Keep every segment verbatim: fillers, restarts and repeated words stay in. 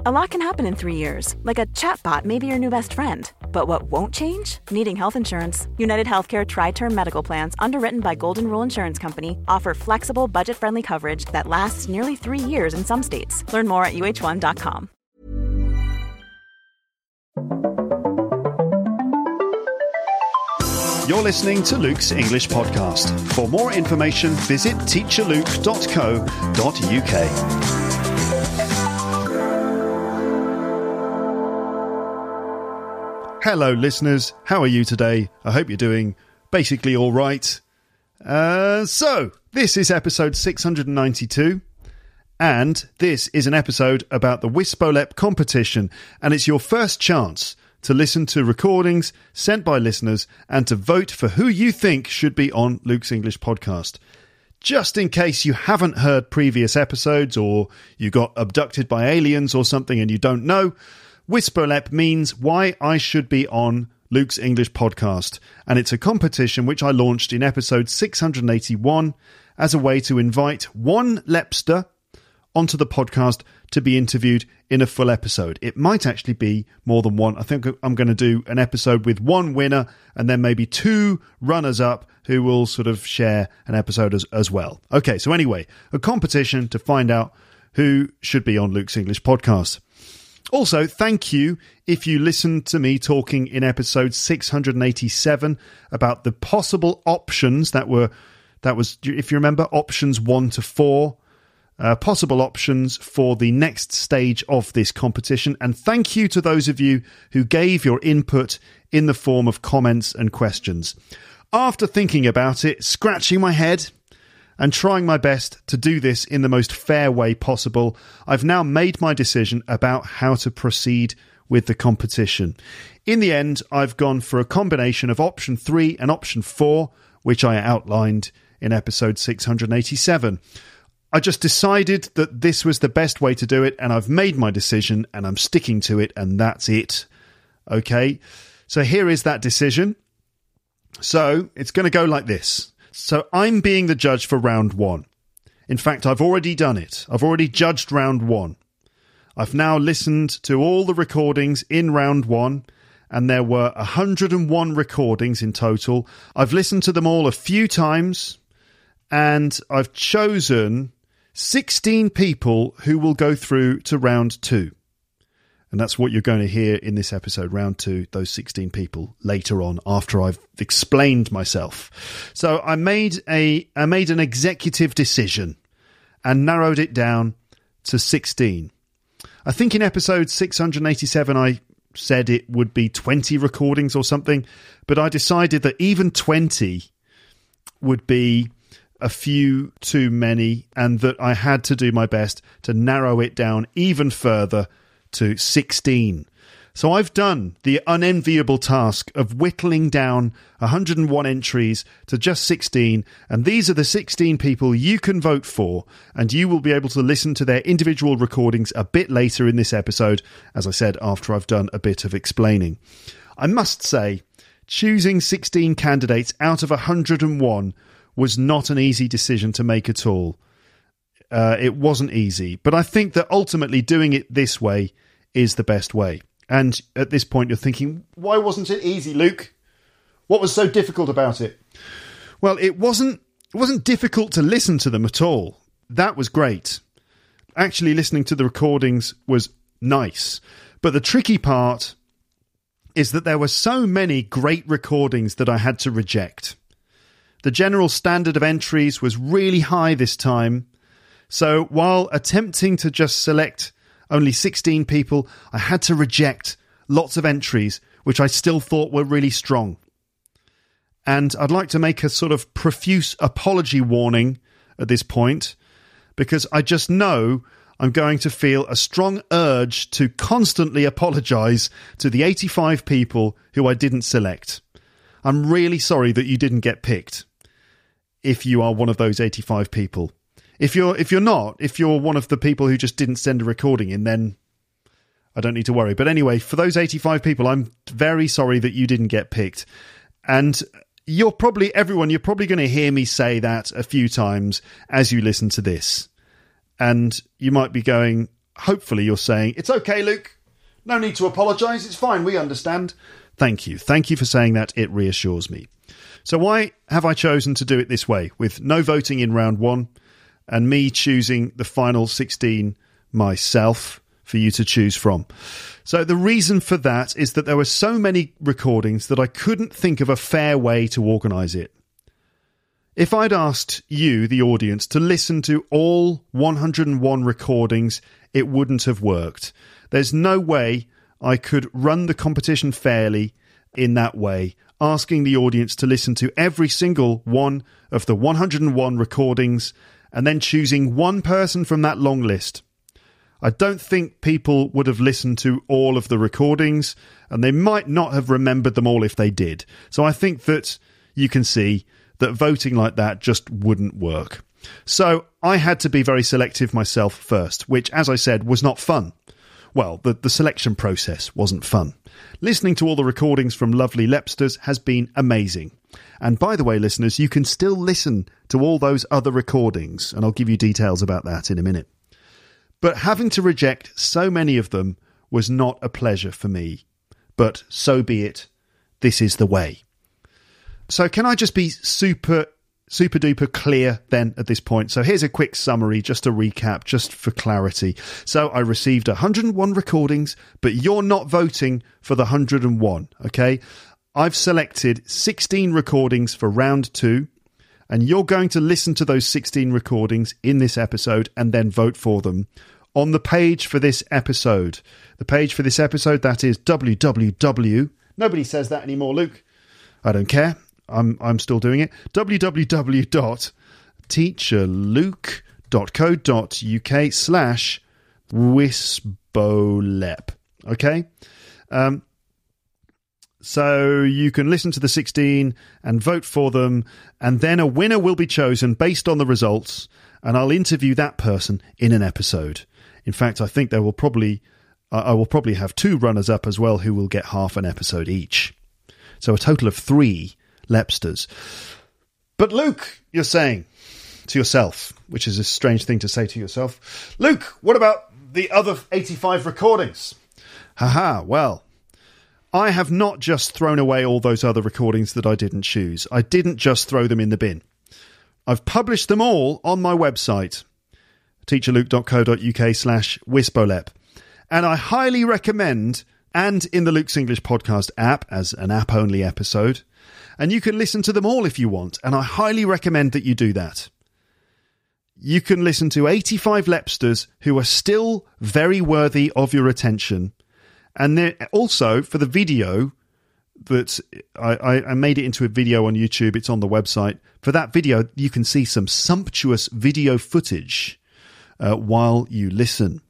A lot can happen in three years, like a chatbot may be your new best friend. But what won't change? Needing health insurance. United Healthcare Tri-Term Medical Plans, underwritten by Golden Rule Insurance Company, offer flexible, budget-friendly coverage that lasts nearly three years in some states. Learn more at U H one dot com. You're listening to Luke's English Podcast. For more information, visit teacher luke dot co dot uk. Hello, listeners. How are you today? I hope you're doing basically all right. Uh, so, this is episode six hundred ninety-two, and this is an episode about the Wisbolep competition, and it's your first chance to listen to recordings sent by listeners and to vote for who you think should be on Luke's English Podcast. Just in case you haven't heard previous episodes or you got abducted by aliens or something and you don't know, Wisbolep means why I should be on Luke's English Podcast, and it's a competition which I launched in episode six hundred eighty-one as a way to invite one Lepster onto the podcast to be interviewed in a full episode. It might actually be more than one. I think I'm going to do an episode with one winner and then maybe two runners-up who will sort of share an episode as, as well. Okay, so anyway, a competition to find out who should be on Luke's English Podcast. Also, thank you if you listened to me talking in episode six hundred eighty-seven about the possible options that were, that was, if you remember, options one to four, uh, possible options for the next stage of this competition. And thank you to those of you who gave your input in the form of comments and questions. After thinking about it, scratching my head, and trying my best to do this in the most fair way possible, I've now made my decision about how to proceed with the competition. In the end, I've gone for a combination of option three and option four, which I outlined in episode six hundred eighty-seven. I just decided that this was the best way to do it, and I've made my decision, and I'm sticking to it, and that's it. Okay, so here is that decision. So it's going to go like this. So I'm being the judge for round one. In fact, I've already done it. I've already judged round one. I've now listened to all the recordings in round one, and there were one hundred and one recordings in total. I've listened to them all a few times, and I've chosen sixteen people who will go through to round two. And that's what you're going to hear in this episode, round two, those sixteen people later on after I've explained myself. So I made a I made an executive decision and narrowed it down to sixteen. I think in episode six hundred eighty-seven I said it would be twenty recordings or something, but I decided that even twenty would be a few too many and that I had to do my best to narrow it down even further to sixteen. So I've done the unenviable task of whittling down one hundred and one entries to just sixteen, and these are the sixteen people you can vote for, and you will be able to listen to their individual recordings a bit later in this episode, as I said, after I've done a bit of explaining. I must say, choosing sixteen candidates out of one hundred and one was not an easy decision to make at all. Uh, it wasn't easy, but I think that ultimately doing it this way is the best way. And at this point you're thinking, why wasn't it easy, Luke? What was so difficult about it? Well, it wasn't it wasn't difficult to listen to them at all. That was great. Actually listening to the recordings was nice. But the tricky part is that there were so many great recordings that I had to reject. The general standard of entries was really high this time. So while attempting to just select only sixteen people, I had to reject lots of entries which I still thought were really strong. And I'd like to make a sort of profuse apology warning at this point, because I just know I'm going to feel a strong urge to constantly apologise to the eighty-five people who I didn't select. I'm really sorry that you didn't get picked, if you are one of those eighty-five people. If you're if you're not, if you're one of the people who just didn't send a recording in, then I don't need to worry. But anyway, for those eighty-five people, I'm very sorry that you didn't get picked. And you're probably, everyone, you're probably going to hear me say that a few times as you listen to this. And you might be going, hopefully you're saying, it's okay, Luke. No need to apologise. It's fine. We understand. Thank you. Thank you for saying that. It reassures me. So why have I chosen to do it this way, with no voting in round one and me choosing the final sixteen myself for you to choose from? So the reason for that is that there were so many recordings that I couldn't think of a fair way to organise it. If I'd asked you, the audience, to listen to all one hundred and one recordings, it wouldn't have worked. There's no way I could run the competition fairly in that way, asking the audience to listen to every single one of the one hundred and one recordings and then choosing one person from that long list. I don't think people would have listened to all of the recordings, and they might not have remembered them all if they did. So I think that you can see that voting like that just wouldn't work. So I had to be very selective myself first, which, as I said, was not fun. Well, the, the selection process wasn't fun. Listening to all the recordings from lovely Lepsters has been amazing. And by the way, listeners, you can still listen to all those other recordings, and I'll give you details about that in a minute. But having to reject so many of them was not a pleasure for me. But so be it. This is the way. So can I just be super, super duper clear then at this point? So here's a quick summary, just a recap, just for clarity. So I received one hundred and one recordings, but you're not voting for the one hundred and one, okay? I've selected sixteen recordings for round two, and you're going to listen to those sixteen recordings in this episode and then vote for them on the page for this episode. The page for this episode, that is www. Nobody says that anymore, Luke. I don't care. I'm I'm still doing it. www dot teacher luke dot co dot uk slash wisbolep. Okay? Um, so you can listen to the sixteen and vote for them, and then a winner will be chosen based on the results, and I'll interview that person in an episode. In fact, I think there will probably uh, I will probably have two runners-up as well who will get half an episode each. So a total of three Lepsters. But Luke, you're saying to yourself, which is a strange thing to say to yourself, Luke, what about the other eighty-five recordings? Haha, well, I have not just thrown away all those other recordings that I didn't choose. I didn't just throw them in the bin. I've published them all on my website, teacherluke dot co dot uk slash wisbolep. And I highly recommend, and in the Luke's English Podcast app as an app-only episode, and you can listen to them all if you want, and I highly recommend that you do that. You can listen to eighty-five Lepsters who are still very worthy of your attention. And also, for the video that I, I, I made it into a video on YouTube, it's on the website. For that video, you can see some sumptuous video footage uh, while you listen.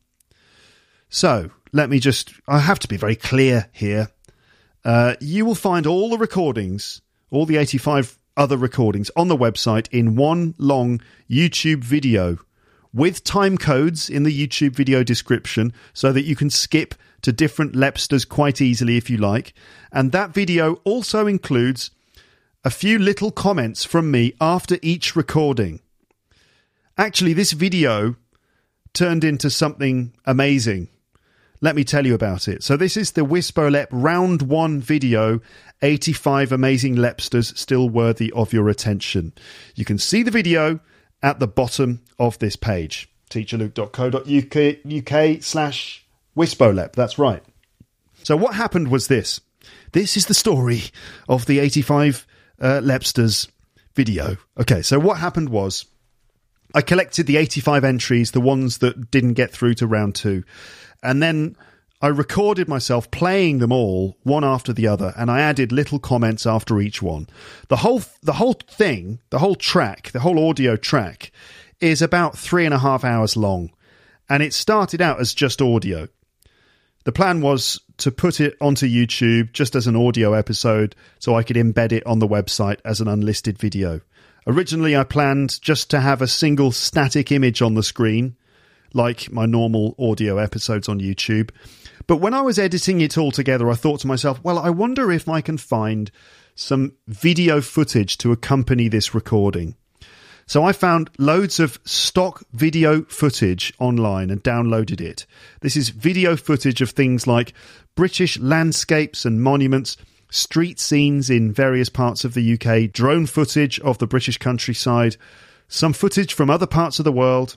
So, let me just, I have to be very clear here. Uh, you will find all the recordings, all the eighty-five other recordings on the website in one long YouTube video with time codes in the YouTube video description so that you can skip to different Lepsters quite easily if you like. And that video also includes a few little comments from me after each recording. Actually, this video turned into something amazing. Let me tell you about it. So this is the Wisbolep round one video, eighty-five amazing Lepsters still worthy of your attention. You can see the video at the bottom of this page, teacherluke dot co dot uk slash wisbolep. That's right. So what happened was this. This is the story of the eighty-five uh, Lepsters video. Okay, so what happened was I collected the eighty-five entries, the ones that didn't get through to round two. And then I recorded myself playing them all, one after the other, and I added little comments after each one. The whole the whole thing, the whole track, the whole audio track, is about three and a half hours long. And it started out as just audio. The plan was to put it onto YouTube just as an audio episode so I could embed it on the website as an unlisted video. Originally, I planned just to have a single static image on the screen, like my normal audio episodes on YouTube. But when I was editing it all together, I thought to myself, well, I wonder if I can find some video footage to accompany this recording. So I found loads of stock video footage online and downloaded it. This is video footage of things like British landscapes and monuments, street scenes in various parts of the U K, drone footage of the British countryside, some footage from other parts of the world.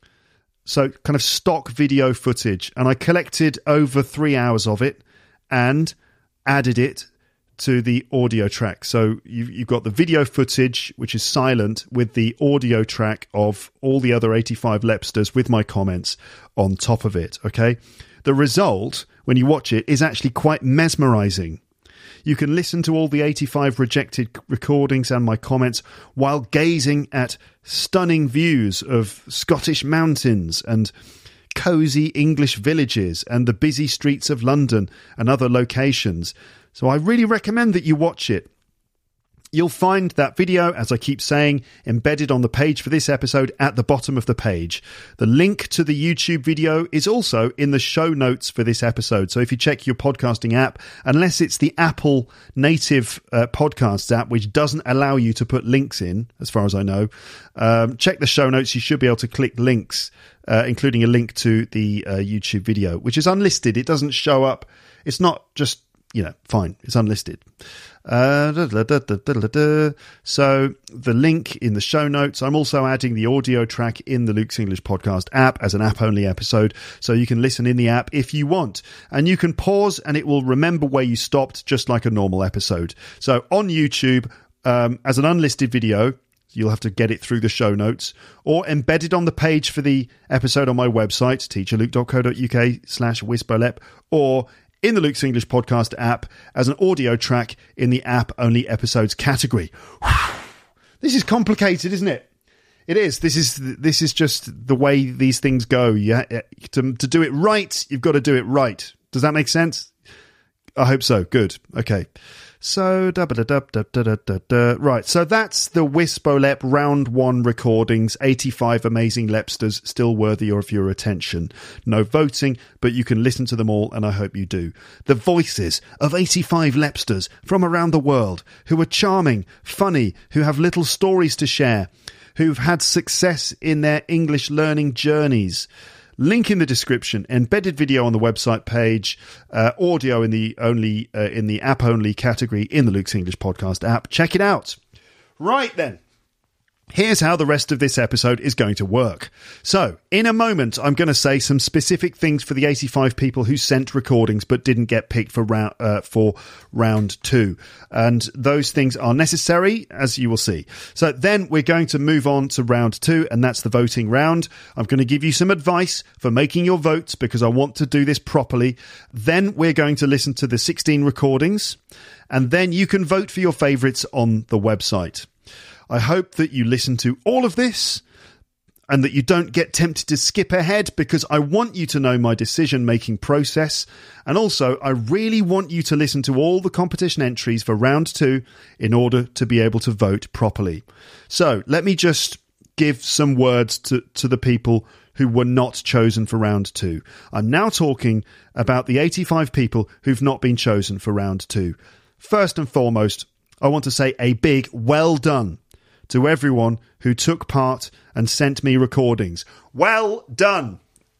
So kind of stock video footage. And I collected over three hours of it and added it to the audio track. So you've, you've got the video footage, which is silent, with the audio track of all the other eighty-five Lepsters with my comments on top of it. Okay. The result, when you watch it, is actually quite mesmerizing. You can listen to all the eighty-five rejected recordings and my comments while gazing at stunning views of Scottish mountains and cosy English villages and the busy streets of London and other locations. So I really recommend that you watch it. You'll find that video, as I keep saying, embedded on the page for this episode at the bottom of the page. The link to the YouTube video is also in the show notes for this episode. So if you check your podcasting app, unless it's the Apple native uh, podcasts app, which doesn't allow you to put links in, as far as I know, um, check the show notes. You should be able to click links, uh, including a link to the uh, YouTube video, which is unlisted. It doesn't show up. It's not just, you know, fine. It's unlisted. Uh, da, da, da, da, da, da. So the link in the show notes. I'm also adding the audio track in the Luke's English Podcast app as an app-only episode, so you can listen in the app if you want. And you can pause and it will remember where you stopped, just like a normal episode. So on YouTube, um, as an unlisted video, you'll have to get it through the show notes, or embedded on the page for the episode on my website, teacherluke.co.uk slash whisperlep, or in the Luke's English Podcast app as an audio track in the app-only episodes category. This is complicated, isn't it? It is. This is this is just the way these things go. Yeah, to to do it right, you've got to do it right. Does that make sense? I hope so. Good. Okay. So, da da da da da da da. Right. So that's the Wisbolep round one recordings. eighty-five amazing Lepsters, still worthy of your attention. No voting, but you can listen to them all, and I hope you do. The voices of eighty-five Lepsters from around the world who are charming, funny, who have little stories to share, who've had success in their English learning journeys. Link in the description, embedded video on the website page, uh, audio in the only uh, in the app only category in the Luke's English Podcast app. Check it out. Right then. Here's how the rest of this episode is going to work. So, in a moment, I'm going to say some specific things for the eighty-five people who sent recordings but didn't get picked for round, uh, for round two. And those things are necessary, as you will see. So then we're going to move on to round two, and that's the voting round. I'm going to give you some advice for making your votes because I want to do this properly. Then we're going to listen to the sixteen recordings, and then you can vote for your favourites on the website. I hope that you listen to all of this and that you don't get tempted to skip ahead, because I want you to know my decision-making process. And also, I really want you to listen to all the competition entries for round two in order to be able to vote properly. So let me just give some words to, to the people who were not chosen for round two. I'm now talking about the eighty-five people who've not been chosen for round two. First and foremost, I want to say a big well done to everyone who took part and sent me recordings. Well done.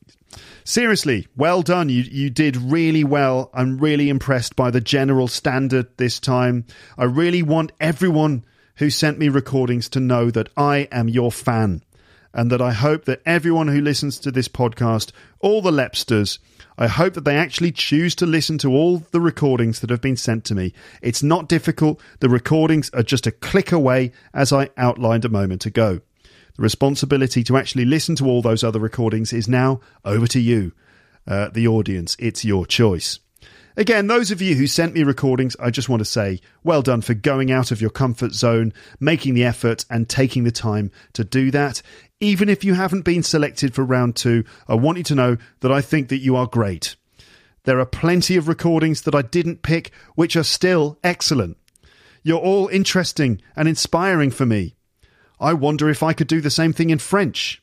Seriously, well done. You you did really well. I'm really impressed by the general standard this time. I really want everyone who sent me recordings to know that I am your fan, and that I hope that everyone who listens to this podcast, all the Lepsters, I hope that they actually choose to listen to all the recordings that have been sent to me. It's not difficult. The recordings are just a click away, as I outlined a moment ago. The responsibility to actually listen to all those other recordings is now over to you, uh, the audience. It's your choice. Again, those of you who sent me recordings, I just want to say well done for going out of your comfort zone, making the effort and taking the time to do that. Even if you haven't been selected for round two, I want you to know that I think that you are great. There are plenty of recordings that I didn't pick, which are still excellent. You're all interesting and inspiring for me. I wonder if I could do the same thing in French.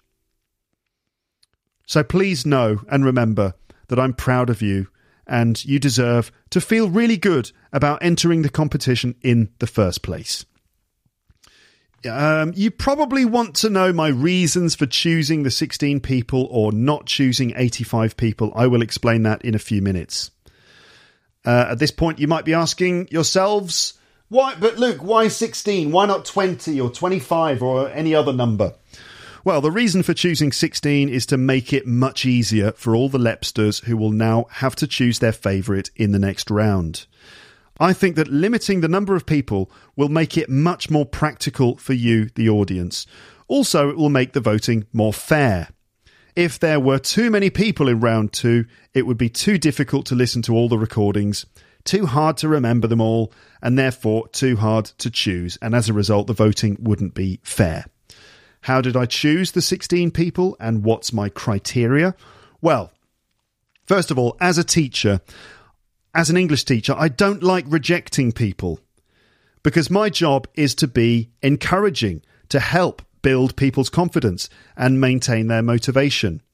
So please know and remember that I'm proud of you, and you deserve to feel really good about entering the competition in the first place. Um, you probably want to know my reasons for choosing the sixteen people or not choosing eighty-five people. I will explain that in a few minutes. Uh, at this point, you might be asking yourselves, why? But Luke, why sixteen? Why not twenty or twenty-five or any other number? Well, the reason for choosing sixteen is to make it much easier for all the Lepsters who will now have to choose their favourite in the next round. I think that limiting the number of people will make it much more practical for you, the audience. Also, it will make the voting more fair. If there were too many people in round two, it would be too difficult to listen to all the recordings, too hard to remember them all, and therefore too hard to choose. And as a result, the voting wouldn't be fair. How did I choose the sixteen people, and what's my criteria? Well, first of all, as a teacher, as an English teacher, I don't like rejecting people because my job is to be encouraging, to help build people's confidence and maintain their motivation,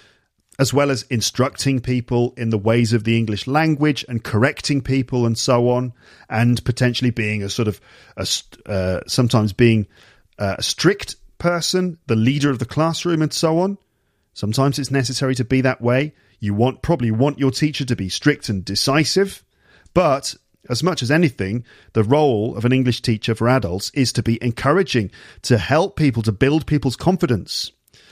as well as instructing people in the ways of the English language and correcting people and so on, and potentially being a sort of, a, uh, sometimes being a strict person, the leader of the classroom and so on. Sometimes it's necessary to be that way. You want probably want your teacher to be strict and decisive, but as much as anything, the role of an English teacher for adults is to be encouraging, to help people, to build people's confidence,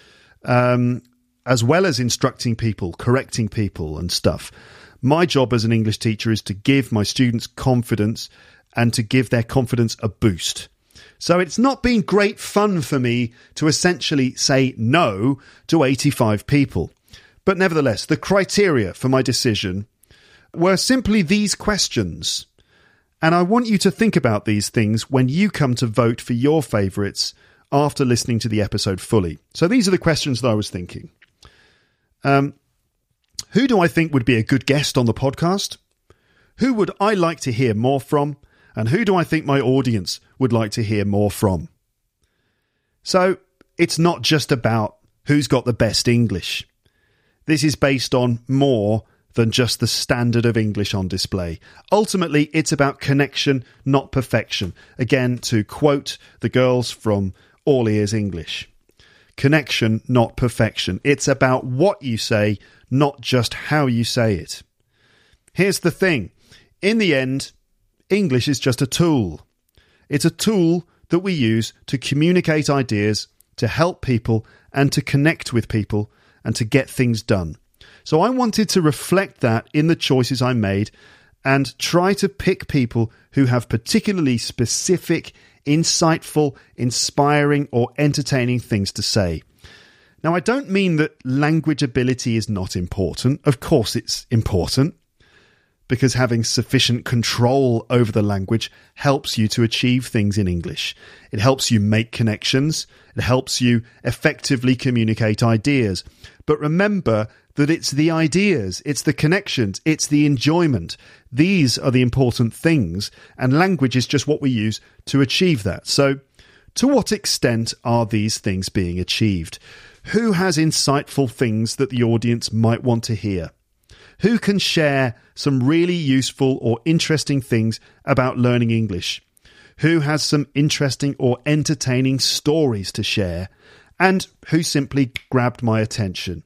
um, as well as instructing people, correcting people and stuff. My job as an English teacher is to give my students confidence and to give their confidence a boost. So it's not been great fun for me to essentially say no to eighty-five people. But nevertheless, the criteria for my decision were simply these questions. And I want you to think about these things when you come to vote for your favourites after listening to the episode fully. So these are the questions that I was thinking. Um, who do I think would be a good guest on the podcast? Who would I like to hear more from? And who do I think my audience would like to hear more from? So it's not just about who's got the best English. This is based on more than just the standard of English on display. Ultimately, it's about connection, not perfection. Again, to quote the girls from All Ears English. Connection, not perfection. It's about what you say, not just how you say it. Here's the thing. In the end, English is just a tool. It's a tool that we use to communicate ideas, to help people, and to connect with people, and to get things done. So I wanted to reflect that in the choices I made and try to pick people who have particularly specific, insightful, inspiring, or entertaining things to say. Now, I don't mean that language ability is not important. Of course it's important, because having sufficient control over the language helps you to achieve things in English. It helps you make connections. It helps you effectively communicate ideas. But remember that it's the ideas, it's the connections, it's the enjoyment. These are the important things, and language is just what we use to achieve that. So, to what extent are these things being achieved? Who has insightful things that the audience might want to hear? Who can share some really useful or interesting things about learning English? Who has some interesting or entertaining stories to share? And who simply grabbed my attention?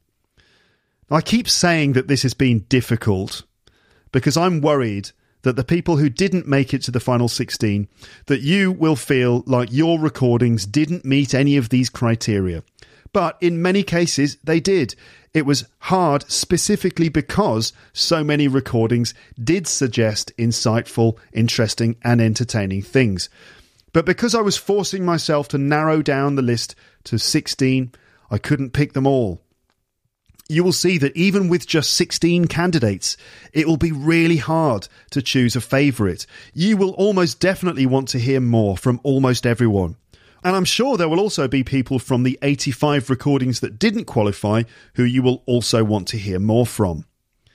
I keep saying that this has been difficult because I'm worried that the people who didn't make it to the final sixteen, that you will feel like your recordings didn't meet any of these criteria. But in many cases, they did. It was hard specifically because so many recordings did suggest insightful, interesting and entertaining things. But because I was forcing myself to narrow down the list to sixteen, I couldn't pick them all. You will see that even with just sixteen candidates, it will be really hard to choose a favourite. You will almost definitely want to hear more from almost everyone. And I'm sure there will also be people from the eighty-five recordings that didn't qualify who you will also want to hear more from.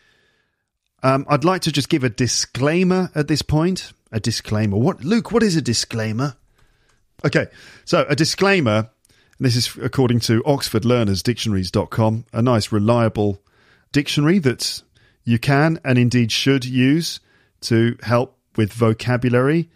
Um, I'd like to just give a disclaimer at this point. A disclaimer. What, Luke, what is a disclaimer? Okay, so a disclaimer, and this is according to oxford learners dictionaries dot com, a nice reliable dictionary that you can and indeed should use to help with vocabulary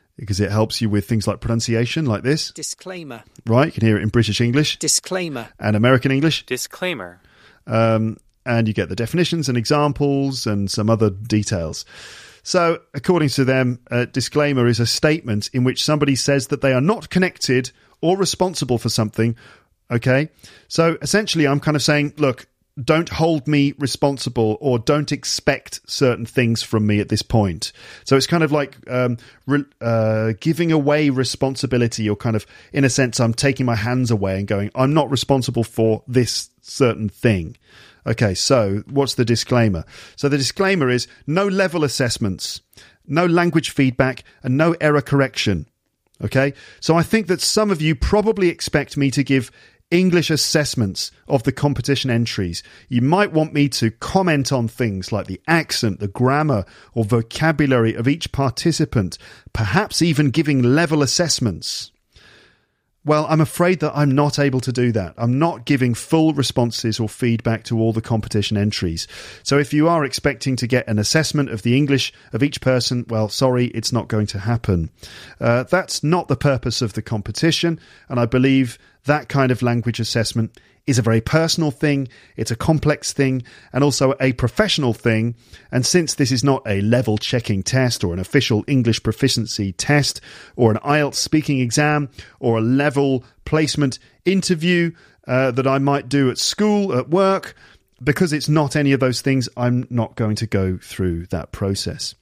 because it helps you with things like pronunciation, like this. Disclaimer. Right, you can hear it in British English. Disclaimer. And American English. Disclaimer. Um, and you get the definitions and examples and some other details. So, according to them, a disclaimer is a statement in which somebody says that they are not connected or responsible for something, okay? So, essentially, I'm kind of saying, look, don't hold me responsible or don't expect certain things from me at this point. So it's kind of like um, re- uh, giving away responsibility, or kind of, in a sense, I'm taking my hands away and going, I'm not responsible for this certain thing. Okay, so what's the disclaimer? So the disclaimer is no level assessments, no language feedback, and no error correction. Okay, so I think that some of you probably expect me to give English assessments of the competition entries. You might want me to comment on things like the accent, the grammar, or vocabulary of each participant, perhaps even giving level assessments. Well, I'm afraid that I'm not able to do that. I'm not giving full responses or feedback to all the competition entries. So if you are expecting to get an assessment of the English of each person, well, sorry, it's not going to happen. Uh, that's not the purpose of the competition, and I believe that kind of language assessment is a very personal thing, it's a complex thing, and also a professional thing. And since this is not a level checking test or an official English proficiency test or an I E L T S speaking exam or a level placement interview uh, that I might do at school, at work, because it's not any of those things, I'm not going to go through that process.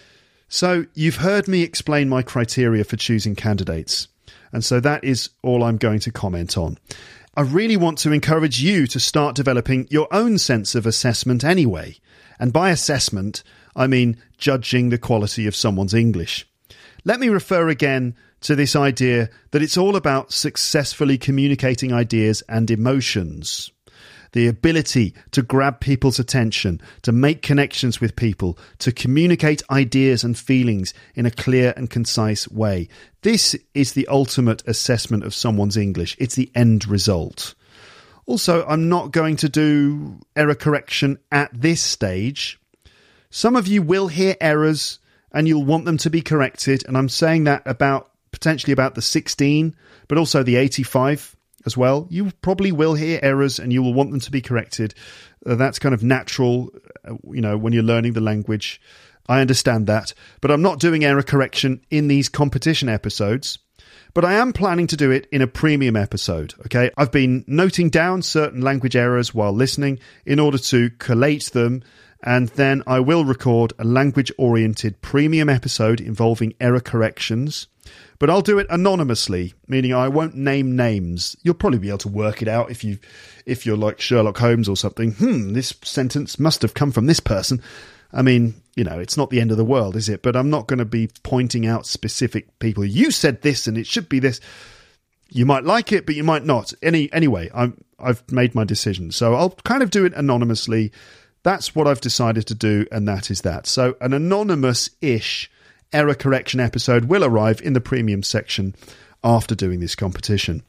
So you've heard me explain my criteria for choosing candidates. And so that is all I'm going to comment on. I really want to encourage you to start developing your own sense of assessment anyway. And by assessment, I mean judging the quality of someone's English. Let me refer again to this idea that it's all about successfully communicating ideas and emotions. The ability to grab people's attention, to make connections with people, to communicate ideas and feelings in a clear and concise way. This is the ultimate assessment of someone's English. It's the end result. Also, I'm not going to do error correction at this stage. Some of you will hear errors and you'll want them to be corrected. And I'm saying that about potentially about the sixteen, but also the eighty-five as well. You probably will hear errors and you will want them to be corrected. Uh, that's kind of natural, uh, you know, when you're learning the language. I understand that. But I'm not doing error correction in these competition episodes. But I am planning to do it in a premium episode, okay? I've been noting down certain language errors while listening in order to collate them, and then I will record a language-oriented premium episode involving error corrections. But I'll do it anonymously, meaning I won't name names. You'll probably be able to work it out if you, if you're like Sherlock Holmes or something. Hmm, this sentence must have come from this person. I mean, you know, it's not the end of the world, is it? But I'm not going to be pointing out specific people. You said this and it should be this. You might like it, but you might not. Any Anyway, I'm, I've made my decision. So I'll kind of do it anonymously. That's what I've decided to do, and that is that. So an anonymous-ish error correction episode will arrive in the premium section after doing this competition.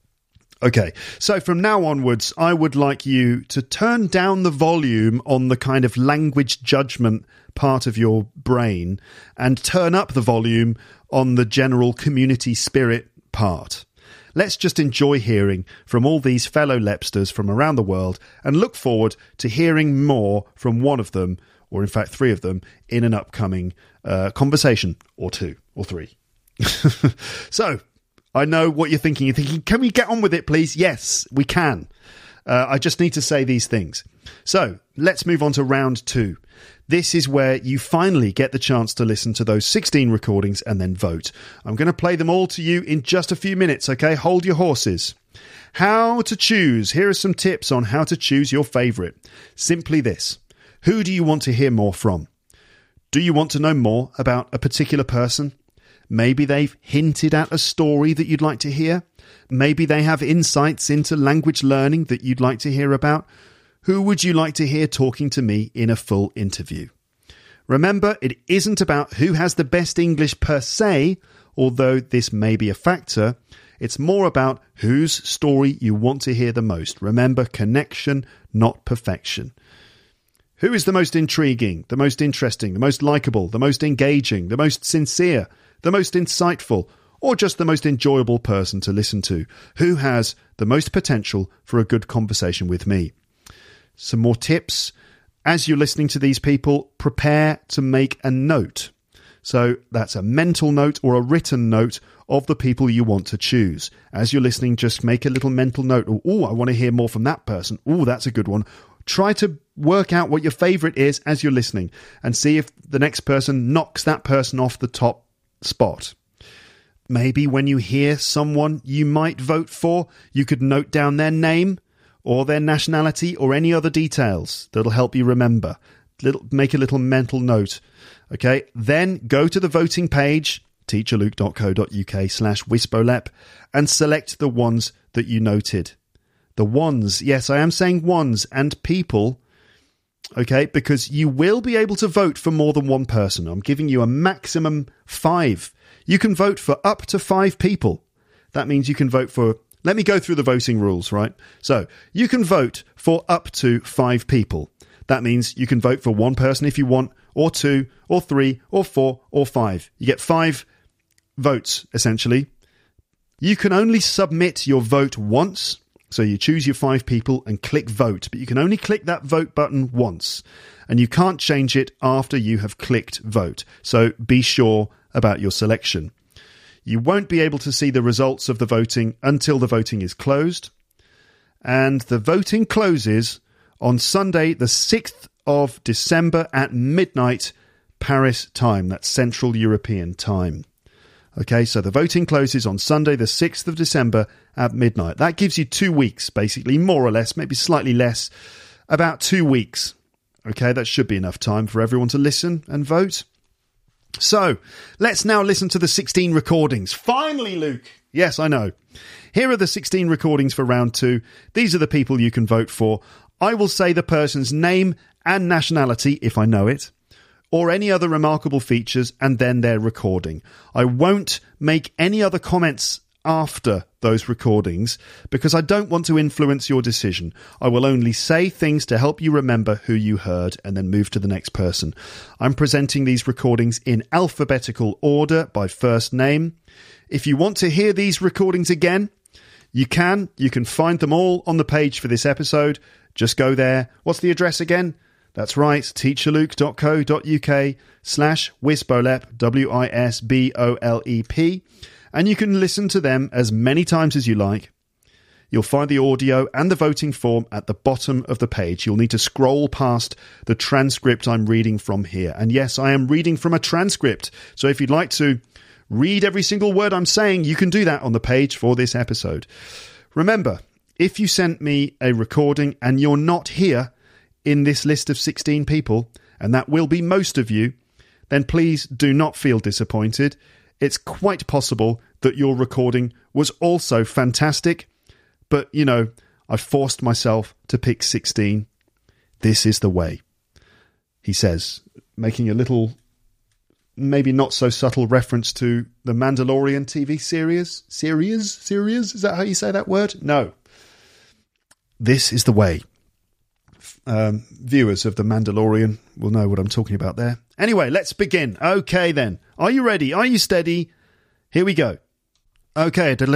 Okay, so from now onwards, I would like you to turn down the volume on the kind of language judgment part of your brain and turn up the volume on the general community spirit part. Let's just enjoy hearing from all these fellow Lepsters from around the world and look forward to hearing more from one of them, or in fact three of them, in an upcoming uh, conversation, or two, or three. So, I know what you're thinking. You're thinking, can we get on with it, please? Yes, we can. Uh, I just need to say these things. So, let's move on to round two. This is where you finally get the chance to listen to those sixteen recordings and then vote. I'm going to play them all to you in just a few minutes, okay? Hold your horses. How to choose. Here are some tips on how to choose your favourite. Simply this. Who do you want to hear more from? Do you want to know more about a particular person? Maybe they've hinted at a story that you'd like to hear. Maybe they have insights into language learning that you'd like to hear about. Who would you like to hear talking to me in a full interview? Remember, it isn't about who has the best English per se, although this may be a factor. It's more about whose story you want to hear the most. Remember, connection, not perfection. Who is the most intriguing, the most interesting, the most likable, the most engaging, the most sincere, the most insightful, or just the most enjoyable person to listen to? Who has the most potential for a good conversation with me? Some more tips. As you're listening to these people, prepare to make a note. So that's a mental note or a written note of the people you want to choose. As you're listening, just make a little mental note. Oh, I want to hear more from that person. Oh, that's a good one. Try to work out what your favourite is as you're listening and see if the next person knocks that person off the top spot. Maybe when you hear someone you might vote for, you could note down their name or their nationality or any other details that'll help you remember. Little, make a little mental note. Okay, then go to the voting page, teacherluke.co.uk slash wisbolep, and select the ones that you noted. The ones, yes, I am saying ones and people, okay, because you will be able to vote for more than one person. I'm giving you a maximum five. You can vote for up to five people. That means you can vote for, let me go through the voting rules, right? So you can vote for up to five people. That means you can vote for one person if you want, or two, or three, or four, or five. You get five votes, essentially. You can only submit your vote once. So you choose your five people and click vote, but you can only click that vote button once, and you can't change it after you have clicked vote. So be sure about your selection. You won't be able to see the results of the voting until the voting is closed, and the voting closes on Sunday, the sixth of December at midnight, Paris time. That's Central European time. Okay, so the voting closes on Sunday, the sixth of December at midnight. That gives you two weeks, basically, more or less, maybe slightly less, about two weeks. Okay, that should be enough time for everyone to listen and vote. So, let's now listen to the sixteen recordings. Finally, Luke! Yes, I know. Here are the sixteen recordings for round two. These are the people you can vote for. I will say the person's name and nationality, if I know it, or any other remarkable features, and then their recording. I won't make any other comments after those recordings because I don't want to influence your decision. I will only say things to help you remember who you heard and then move to the next person. I'm presenting these recordings in alphabetical order by first name. If you want to hear these recordings again, you can. You can find them all on the page for this episode. Just go there. What's the address again? That's right, teacherluke.co.uk slash wisbolep, W I S B O L E P. And you can listen to them as many times as you like. You'll find the audio and the voting form at the bottom of the page. You'll need to scroll past the transcript I'm reading from here. And yes, I am reading from a transcript. So if you'd like to read every single word I'm saying, you can do that on the page for this episode. Remember, if you sent me a recording and you're not here in this list of sixteen people, and that will be most of you, then please do not feel disappointed. It's quite possible that your recording was also fantastic, but, you know, I forced myself to pick sixteen. This is the way, he says, making a little, maybe not so subtle reference to the Mandalorian T V series. Series? Series? Is that how you say that word? No. This is the way. Um, viewers of The Mandalorian will know what I'm talking about there. Anyway, let's begin. Okay, then. Are you ready? Are you steady? Here we go. Okay. Boo.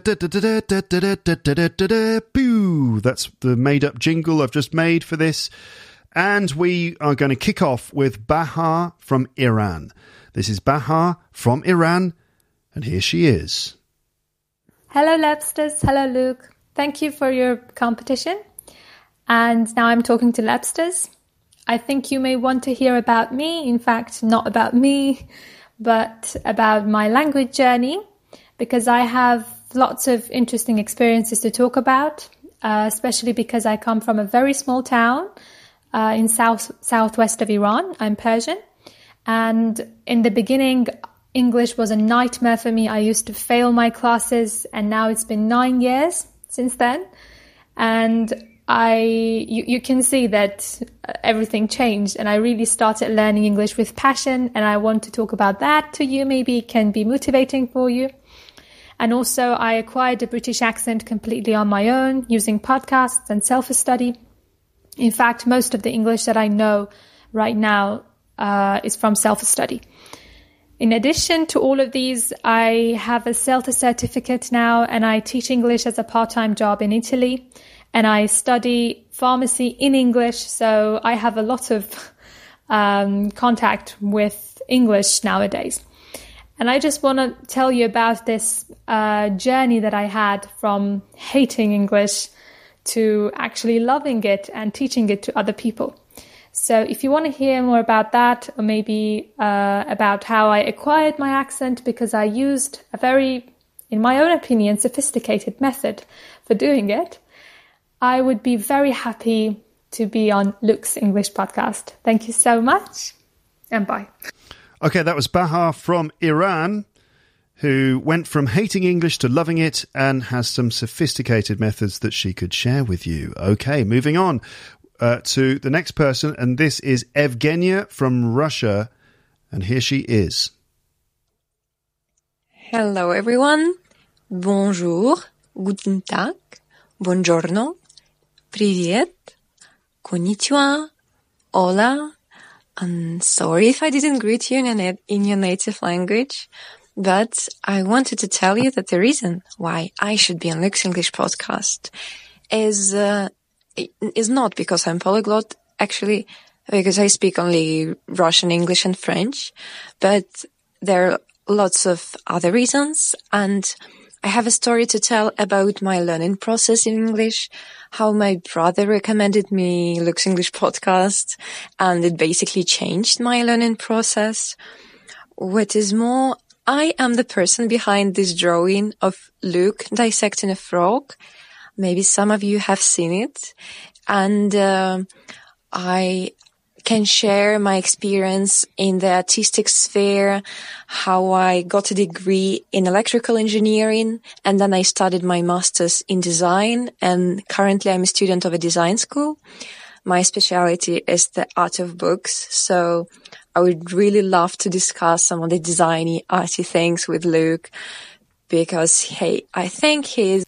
That's the made-up jingle I've just made for this. And we are going to kick off with Bahar from Iran. This is Bahar from Iran, and here she is. Hello, Labsters. Hello, Luke. Thank you for your competition. And now I'm talking to Labsters. I think you may want to hear about me. In fact, not about me, but about my language journey, because I have lots of interesting experiences to talk about, uh, especially because I come from a very small town uh, in south southwest of Iran. I'm Persian. And in the beginning, English was a nightmare for me. I used to fail my classes, and now it's been nine years since then. And I, you, you can see that everything changed, and I really started learning English with passion, and I want to talk about that to you. Maybe it can be motivating for you. And also I acquired a British accent completely on my own using podcasts and self-study. In fact, most of the English that I know right now uh, is from self-study. In addition to all of these, I have a CELTA certificate now, and I teach English as a part-time job in Italy, and I study pharmacy in English, so I have a lot of um, contact with English nowadays. And I just want to tell you about this uh, journey that I had from hating English to actually loving it and teaching it to other people. So if you want to hear more about that, or maybe uh, about how I acquired my accent, because I used a very, in my own opinion, sophisticated method for doing it, I would be very happy to be on Luke's English podcast. Thank you so much, and bye. Okay, that was Bahar from Iran, who went from hating English to loving it and has some sophisticated methods that she could share with you. Okay, moving on. Uh, to the next person, and this is Evgenia from Russia, and here she is. Hello, everyone. Bonjour, guten tag, buongiorno, привет, konnichiwa, hola. I'm sorry if I didn't greet you in, a, in your native language, but I wanted to tell you that the reason why I should be on Luke's English podcast is... Uh, is not because I'm polyglot, actually, because I speak only Russian, English, and French, but there are lots of other reasons, and I have a story to tell about my learning process in English, how my brother recommended me Luke's English podcast, and it basically changed my learning process. What is more, I am the person behind this drawing of Luke dissecting a frog. Maybe some of you have seen it, and uh, I can share my experience in the artistic sphere, how I got a degree in electrical engineering, and then I studied my master's in design, and currently I'm a student of a design school. My specialty is the art of books, so I would really love to discuss some of the designy, arty things with Luke, because, hey, I think he's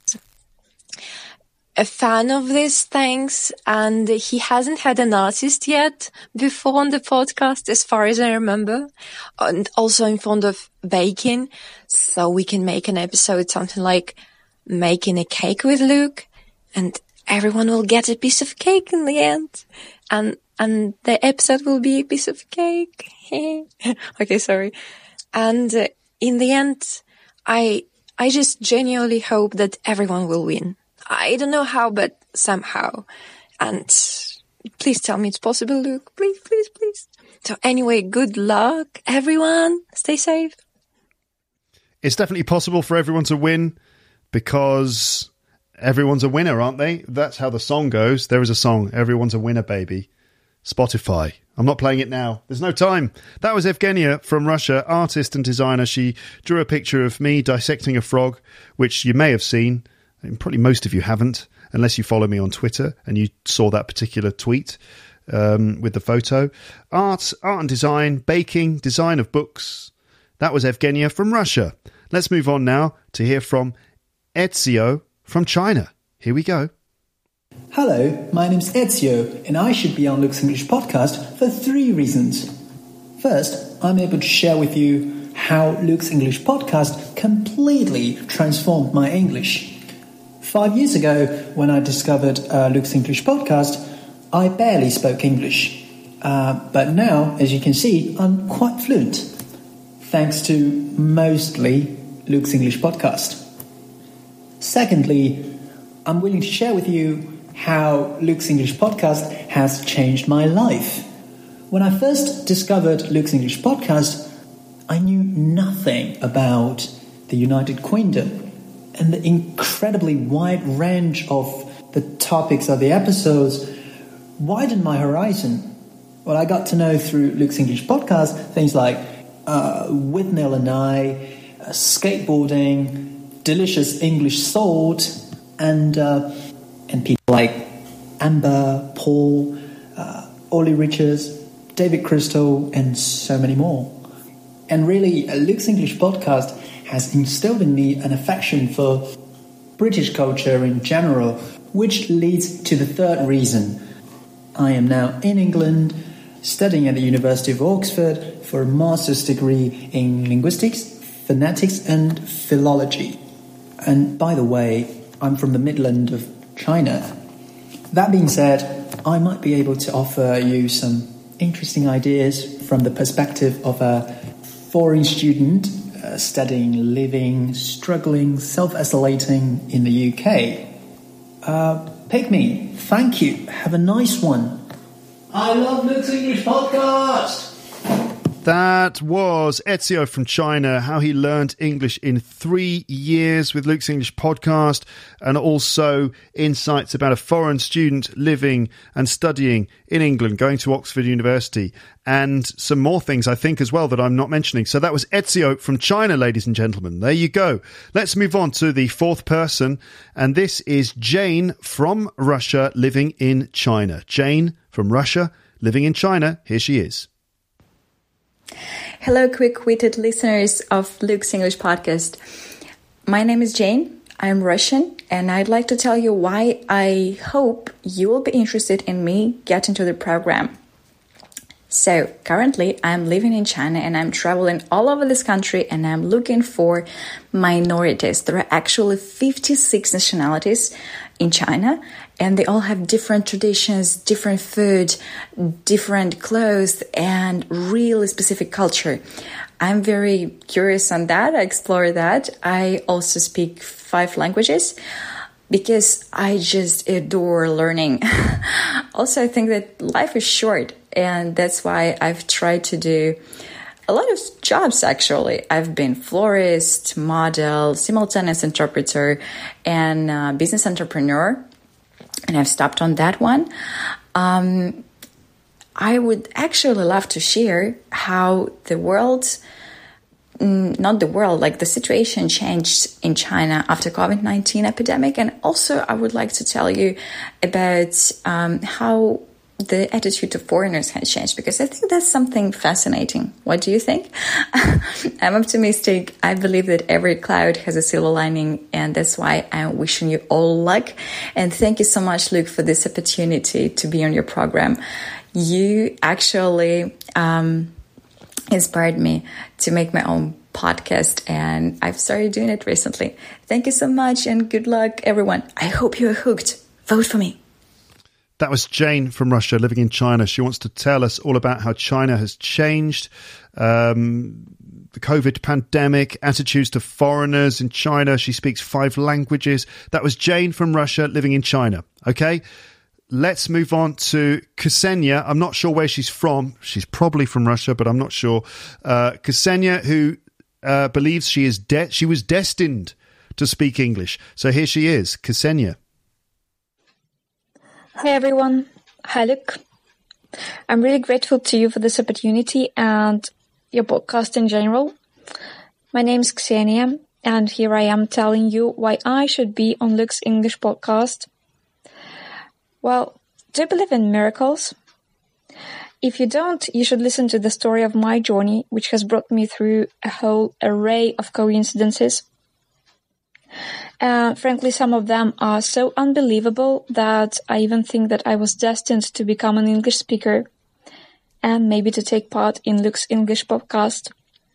a fan of these things, and he hasn't had an artist yet before on the podcast, as far as I remember. And also I'm fond of baking, so we can make an episode, something like making a cake with Luke, and everyone will get a piece of cake in the end. And, and the episode will be a piece of cake. Okay, sorry. And uh, in the end, I, I just genuinely hope that everyone will win. I don't know how, but somehow. And please tell me it's possible, Luke. Please, please, please. So anyway, good luck, everyone. Stay safe. It's definitely possible for everyone to win because everyone's a winner, aren't they? That's how the song goes. There is a song, Everyone's a Winner, Baby. Spotify. I'm not playing it now. There's no time. That was Evgenia from Russia, artist and designer. She drew a picture of me dissecting a frog, which you may have seen. Probably most of you haven't, unless you follow me on Twitter and you saw that particular tweet um, with the photo. Art, art and design, baking, design of books. That was Evgenia from Russia. Let's move on now to hear from Ezio from China. Here we go. Hello, my name's Ezio, and I should be on Luke's English podcast for three reasons. First, I'm able to share with you how Luke's English podcast completely transformed my English. Five years ago, when I discovered uh, Luke's English podcast, I barely spoke English. Uh, but now, as you can see, I'm quite fluent, thanks to mostly Luke's English podcast. Secondly, I'm willing to share with you how Luke's English podcast has changed my life. When I first discovered Luke's English podcast, I knew nothing about the United Kingdom, and the incredibly wide range of the topics of the episodes widened my horizon. Well, I got to know through Luke's English podcast things like uh, With Neil and I, uh, skateboarding, delicious English salt, and uh, and people like Amber, Paul, uh, Ollie Richards, David Crystal, and so many more. And really, uh, Luke's English podcast has instilled in me an affection for British culture in general, which leads to the third reason. I am now in England, studying at the University of Oxford for a master's degree in linguistics, phonetics and philology. And by the way, I'm from the Midland of China. That being said, I might be able to offer you some interesting ideas from the perspective of a foreign student uh, studying, living, struggling, self-isolating in the U K. Uh, Pygmy, thank you. Have a nice one. I love Luke's English Podcast. That was Ezio from China, how he learned English in three years with Luke's English Podcast, and also insights about a foreign student living and studying in England, going to Oxford University, and some more things, I think, as well, that I'm not mentioning. So that was Ezio from China, ladies and gentlemen. There you go. Let's move on to the fourth person, and this is Jane from Russia, living in China. Jane from Russia, living in China. Here she is. Hello, quick-witted listeners of Luke's English Podcast. My name is Jane. I'm Russian, and I'd like to tell you why I hope you will be interested in me getting to the program. So, currently, I'm living in China, and I'm traveling all over this country, and I'm looking for minorities. There are actually fifty-six nationalities in China, and they all have different traditions, different food, different clothes, and really specific culture. I'm very curious on that. I explore that. I also speak five languages because I just adore learning. Also, I think that life is short, and that's why I've tried to do a lot of jobs, actually. I've been florist, model, simultaneous interpreter, and uh, business entrepreneur. And I've stopped on that one. Um, I would actually love to share how the world, not the world, like the situation changed in China after COVID nineteen epidemic. And also I would like to tell you about um, how the attitude to foreigners has changed, because I think that's something fascinating. What do you think? I'm optimistic. I believe that every cloud has a silver lining, and that's why I'm wishing you all luck. And thank you so much, Luke, for this opportunity to be on your program. You actually um, inspired me to make my own podcast, and I've started doing it recently. Thank you so much, and good luck, everyone. I hope you're hooked. Vote for me. That was Jane from Russia, living in China. She wants to tell us all about how China has changed, um, the COVID pandemic, attitudes to foreigners in China. She speaks five languages. That was Jane from Russia, living in China. Okay, let's move on to Ksenia. I'm not sure where she's from. She's probably from Russia, but I'm not sure. Uh, Ksenia, who uh, believes she is de- she was destined to speak English. So here she is, Ksenia. Hi everyone. Hi Luke. I'm really grateful to you for this opportunity and your podcast in general. My name is Ksenia, and here I am telling you why I should be on Luke's English Podcast. Well, do you believe in miracles? If you don't, you should listen to the story of my journey, which has brought me through a whole array of coincidences. Uh, frankly, some of them are so unbelievable that I even think that I was destined to become an English speaker and maybe to take part in Luke's English Podcast.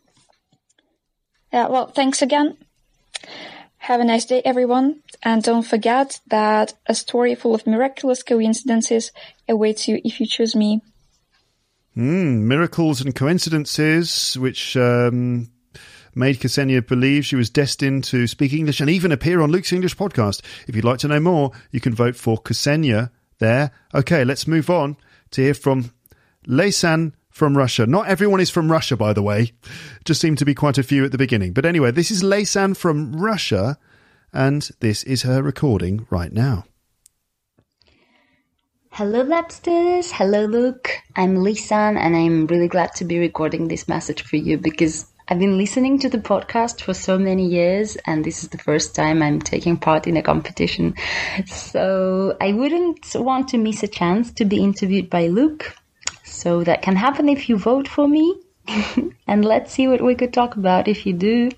Uh, well, thanks again. Have a nice day, everyone. And don't forget that a story full of miraculous coincidences awaits you if you choose me. Mm, miracles and coincidences, which... Um made Ksenia believe she was destined to speak English and even appear on Luke's English Podcast. If you'd like to know more, you can vote for Ksenia there. Okay, let's move on to hear from Laysan from Russia. Not everyone is from Russia, by the way. Just seemed to be quite a few at the beginning. But anyway, this is Laysan from Russia, and this is her recording right now. Hello, Labsters. Hello, Luke. I'm Laysan, and I'm really glad to be recording this message for you because I've been listening to the podcast for so many years, and this is the first time I'm taking part in a competition. So I wouldn't want to miss a chance to be interviewed by Luke. So that can happen if you vote for me. And let's see what we could talk about if you do.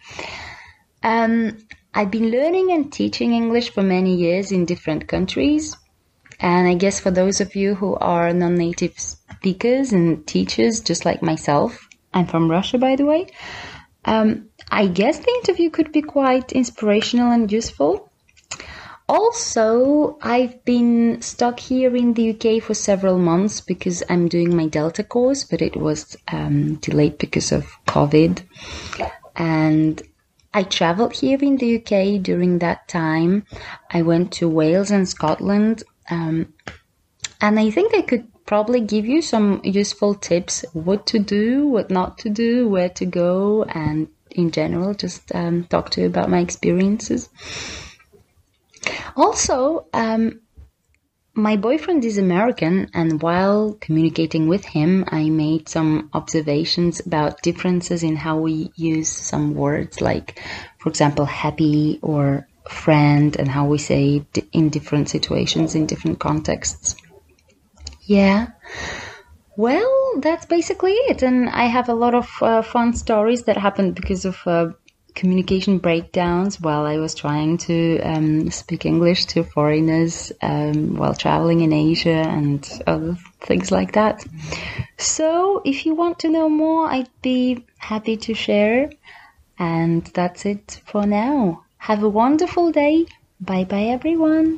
Um, I've been learning and teaching English for many years in different countries. And I guess for those of you who are non-native speakers and teachers, just like myself, I'm from Russia, by the way, um, I guess the interview could be quite inspirational and useful. Also, I've been stuck here in the U K for several months because I'm doing my Delta course, but it was um, delayed because of COVID. And I traveled here in the U K during that time. I went to Wales and Scotland. Um, and I think I could probably give you some useful tips, what to do, what not to do, where to go, and in general, just um, talk to you about my experiences. Also, um, my boyfriend is American, and while communicating with him, I made some observations about differences in how we use some words, like, for example, happy or friend, and how we say it in different situations, in different contexts. Yeah. Well, that's basically it. And I have a lot of uh, fun stories that happened because of uh, communication breakdowns while I was trying to um, speak English to foreigners um, while traveling in Asia and other things like that. So if you want to know more, I'd be happy to share. And that's it for now. Have a wonderful day. Bye-bye, everyone.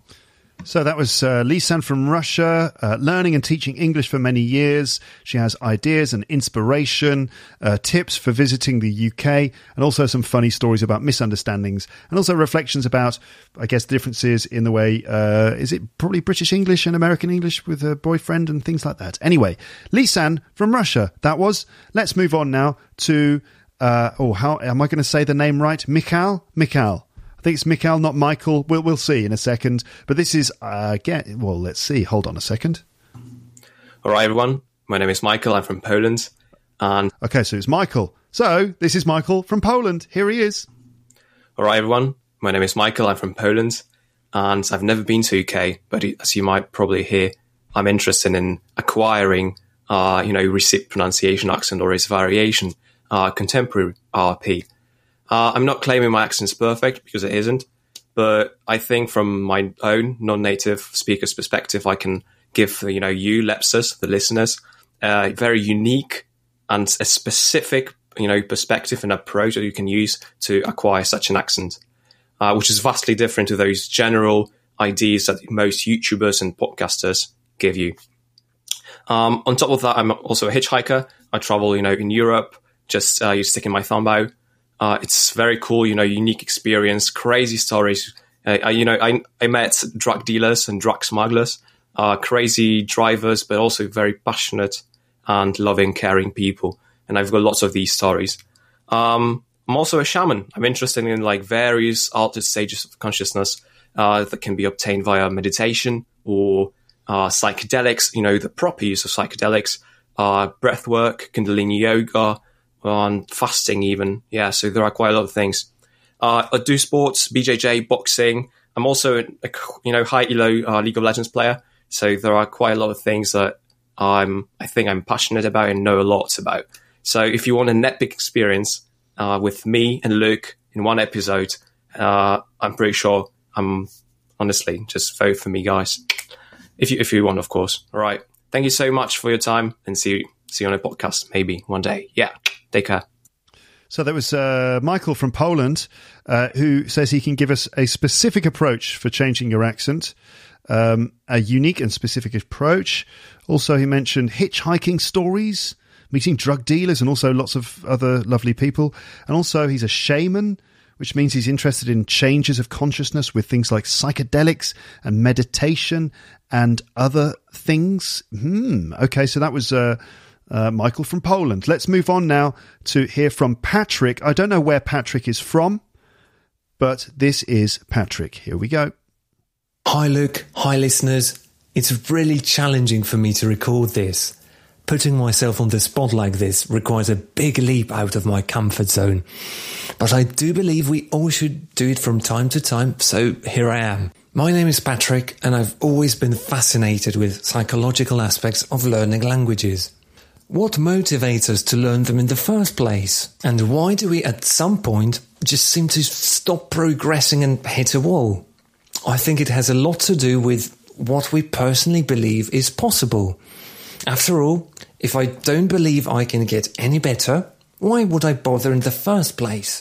So that was uh, Lisan from Russia, uh, learning and teaching English for many years. She has ideas and inspiration, uh, tips for visiting the U K, and also some funny stories about misunderstandings, and also reflections about, I guess, differences in the way, uh, is it probably British English and American English with a boyfriend and things like that. Anyway, Lisan from Russia, that was. Let's move on now to, uh, oh, how am I going to say the name right? Mikhail? Mikhail. I think it's Mikhail, not Michael. We'll we'll see in a second. But this is uh, get well. Let's see. Hold on a second. All right, everyone. My name is Michael. I'm from Poland. And okay, so it's Michael. So this is Michael from Poland. Here he is. All right, everyone. My name is Michael. I'm from Poland, and I've never been to U K. But as you might probably hear, I'm interested in acquiring, uh, you know, receipt pronunciation accent or its variation, uh, contemporary R P. Uh, I'm not claiming my accent's perfect because it isn't, but I think from my own non-native speaker's perspective, I can give, you know, you, Lepsters, the listeners, a very unique and a specific, you know, perspective and approach that you can use to acquire such an accent, uh, which is vastly different to those general ideas that most YouTubers and podcasters give you. Um, on top of that, I'm also a hitchhiker. I travel, you know, in Europe, just uh, sticking my thumb out. Uh, it's very cool, you know, unique experience, crazy stories. Uh, I, you know, I, I met drug dealers and drug smugglers, uh, crazy drivers, but also very passionate and loving, caring people. And I've got lots of these stories. Um, I'm also a shaman. I'm interested in like various altered stages of consciousness uh, that can be obtained via meditation or uh, psychedelics, you know, the proper use of psychedelics, uh, breath work, Kundalini yoga, on fasting even. Yeah, so there are quite a lot of things. Uh, I do sports, B J J, boxing. I'm also a, a you know, high elo uh, League of Legends player. So there are quite a lot of things that I'm, I think I'm passionate about and know a lot about. So if you want an epic experience uh, with me and Luke in one episode, uh, I'm pretty sure I'm honestly just vote for me, guys. If you if you want, of course. All right. Thank you so much for your time, and see you see you on a podcast maybe one day. Yeah. Take care. So that was uh, Michael from Poland, uh, who says he can give us a specific approach for changing your accent, um, a unique and specific approach. Also, he mentioned hitchhiking stories, meeting drug dealers, and also lots of other lovely people. And also, he's a shaman, which means he's interested in changes of consciousness with things like psychedelics and meditation and other things. Hmm. Okay, so that was... Uh, Uh, Michael from Poland. Let's move on now to hear from Patrick. I don't know where Patrick is from, but this is Patrick. Here we go. Hi, Luke. Hi, listeners. It's really challenging for me to record this. Putting myself on the spot like this requires a big leap out of my comfort zone. But I do believe we all should do it from time to time, so here I am. My name is Patrick, and I've always been fascinated with psychological aspects of learning languages. What motivates us to learn them in the first place? And why do we at some point just seem to stop progressing and hit a wall? I think it has a lot to do with what we personally believe is possible. After all, if I don't believe I can get any better, why would I bother in the first place?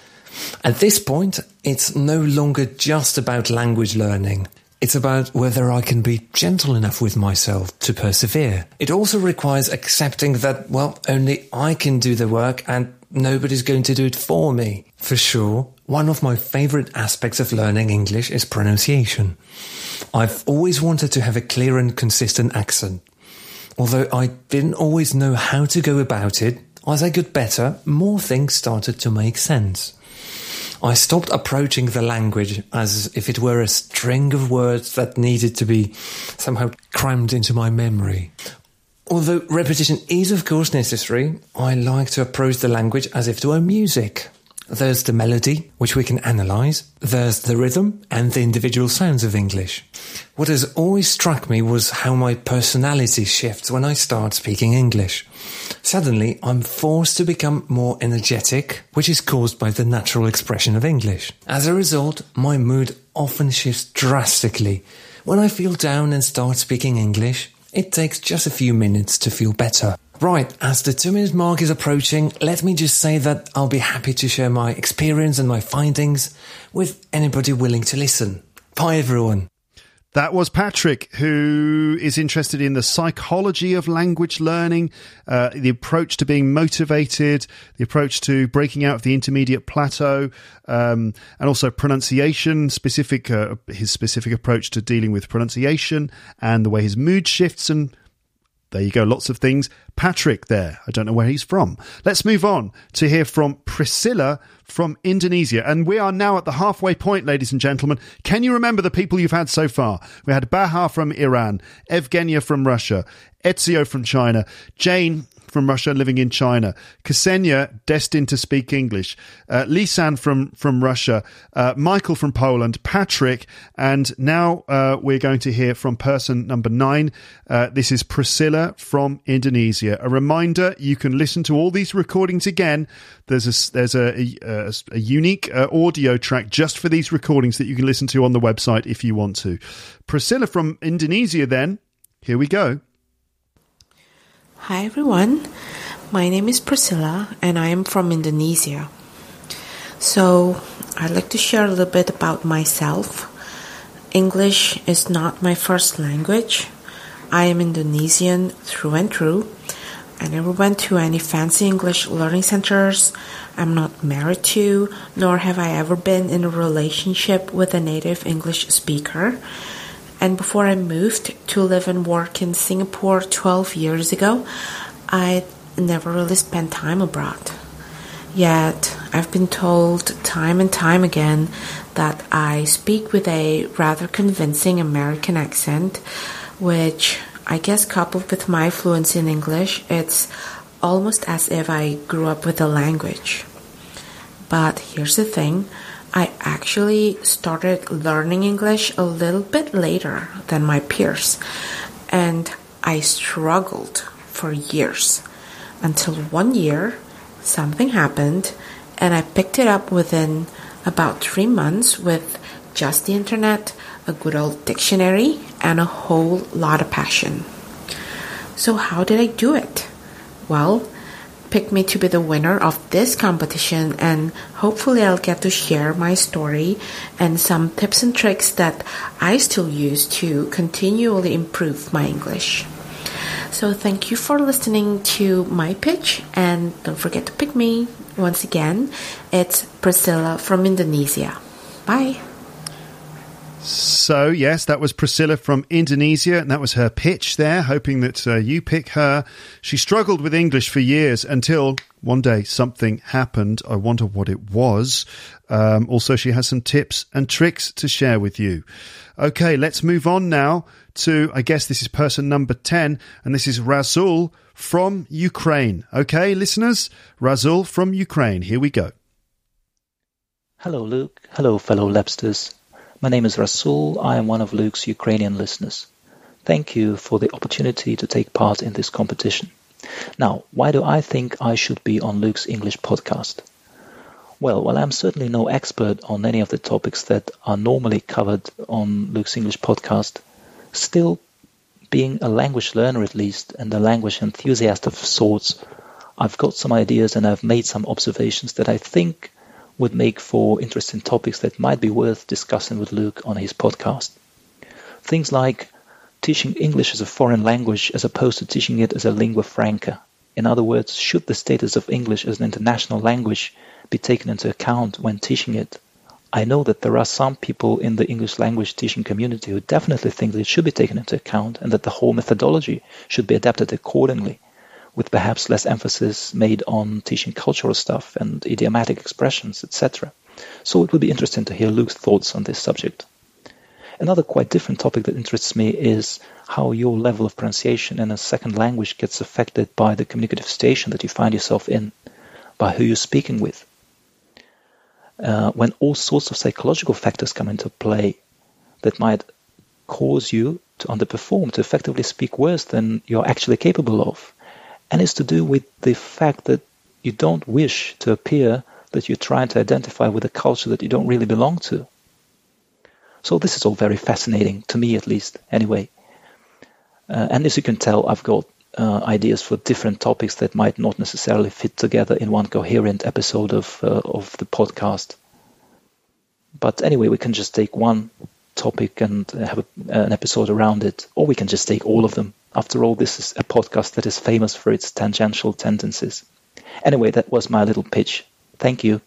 At this point, it's no longer just about language learning. It's about whether I can be gentle enough with myself to persevere. It also requires accepting that, well, only I can do the work and nobody's going to do it for me. For sure, one of my favourite aspects of learning English is pronunciation. I've always wanted to have a clear and consistent accent. Although I didn't always know how to go about it, as I got better, more things started to make sense. I stopped approaching the language as if it were a string of words that needed to be somehow crammed into my memory. Although repetition is of course necessary, I like to approach the language as if it were music. There's the melody, which we can analyse. There's the rhythm and the individual sounds of English. What has always struck me was how my personality shifts when I start speaking English. Suddenly, I'm forced to become more energetic, which is caused by the natural expression of English. As a result, my mood often shifts drastically. When I feel down and start speaking English, it takes just a few minutes to feel better. Right, as the two-minute mark is approaching, let me just say that I'll be happy to share my experience and my findings with anybody willing to listen. Bye, everyone. That was Patrick, who is interested in the psychology of language learning, uh, the approach to being motivated, the approach to breaking out of the intermediate plateau, um, and also pronunciation, specific uh, his specific approach to dealing with pronunciation and the way his mood shifts. And there you go, lots of things. Patrick there. I don't know where he's from. Let's move on to hear from Priscilla from Indonesia. And we are now at the halfway point, ladies and gentlemen. Can you remember the people you've had so far? We had Baha from Iran, Evgenia from Russia, Ezio from China, Jane from Russia living in China, Ksenia, destined to speak English, uh, Lisan from, from Russia, uh, Michael from Poland, Patrick, and now uh, we're going to hear from person number nine. Uh, this is Priscilla from Indonesia. A reminder, you can listen to all these recordings again. There's a, there's a, a, a unique uh, audio track just for these recordings that you can listen to on the website if you want to. Priscilla from Indonesia then, here we go. Hi everyone, my name is Priscilla and I am from Indonesia. So I'd like to share a little bit about myself. English is not my first language. I am Indonesian through and through. I never went to any fancy English learning centers. I'm not married to, nor have I ever been in a relationship with a native English speaker. And before I moved to live and work in Singapore twelve years ago, I never really spent time abroad. Yet, I've been told time and time again that I speak with a rather convincing American accent, which I guess coupled with my fluency in English, it's almost as if I grew up with the language. But here's the thing. I actually started learning English a little bit later than my peers, and I struggled for years until one year something happened and I picked it up within about three months with just the internet, a good old dictionary, and a whole lot of passion. So how did I do it? Well, picked me to be the winner of this competition, and hopefully I'll get to share my story and some tips and tricks that I still use to continually improve my English. So thank you for listening to my pitch, and don't forget to pick me. Once again, it's Priscilla from Indonesia. Bye. So, yes, that was Priscilla from Indonesia, and that was her pitch there, hoping that uh, you pick her. She struggled with English for years until one day something happened. I wonder what it was. Um, also, she has some tips and tricks to share with you. Okay, let's move on now to, I guess this is person number ten, and this is Razul from Ukraine. Okay, listeners, Razul from Ukraine. Here we go. Hello, Luke. Hello, fellow Labsters. My name is Rasul. I am one of Luke's Ukrainian listeners. Thank you for the opportunity to take part in this competition. Now, why do I think I should be on Luke's English podcast? Well, while I'm certainly no expert on any of the topics that are normally covered on Luke's English podcast, Still, being a language learner at least, and a language enthusiast of sorts, I've got some ideas and I've made some observations that I think would make for interesting topics that might be worth discussing with Luke on his podcast. Things like teaching English as a foreign language as opposed to teaching it as a lingua franca. In other words, should the status of English as an international language be taken into account when teaching it? I know that there are some people in the English language teaching community who definitely think that it should be taken into account and that the whole methodology should be adapted accordingly, with perhaps less emphasis made on teaching cultural stuff and idiomatic expressions, et cetera. So it would be interesting to hear Luke's thoughts on this subject. Another quite different topic that interests me is how your level of pronunciation in a second language gets affected by the communicative station that you find yourself in, by who you're speaking with. Uh, when all sorts of psychological factors come into play that might cause you to underperform, to effectively speak worse than you're actually capable of. And it's to do with the fact that you don't wish to appear that you're trying to identify with a culture that you don't really belong to. So this is all very fascinating, to me at least, anyway. Uh, and as you can tell, I've got uh, ideas for different topics that might not necessarily fit together in one coherent episode of uh, of the podcast. But anyway, we can just take one topic and have a, an episode around it, or we can just take all of them. After all, this is a podcast that is famous for its tangential tendencies. Anyway, that was my little pitch. Thank you.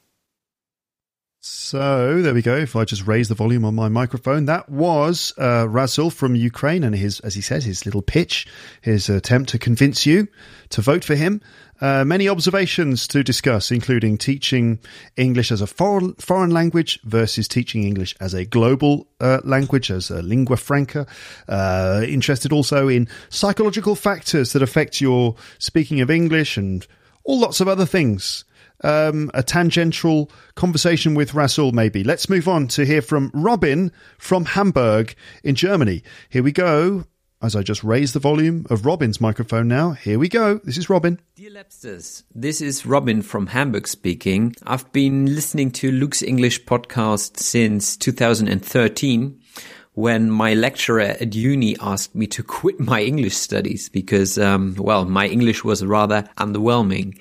So there we go. If I just raise the volume on my microphone, that was uh, Rasul from Ukraine, and his, as he said, his little pitch, his attempt to convince you to vote for him. Uh, many observations to discuss, including teaching English as a foreign, foreign language versus teaching English as a global uh, language, as a lingua franca. Uh, interested also in psychological factors that affect your speaking of English and all lots of other things. Um, a tangential conversation with Rasul, maybe. Let's move on to hear from Robin from Hamburg in Germany. Here we go. As I just raise the volume of Robin's microphone now. Here we go. This is Robin. Dear Labsters, this is Robin from Hamburg speaking. I've been listening to Luke's English podcast since two thousand thirteen, when my lecturer at uni asked me to quit my English studies because, um, well, my English was rather underwhelming.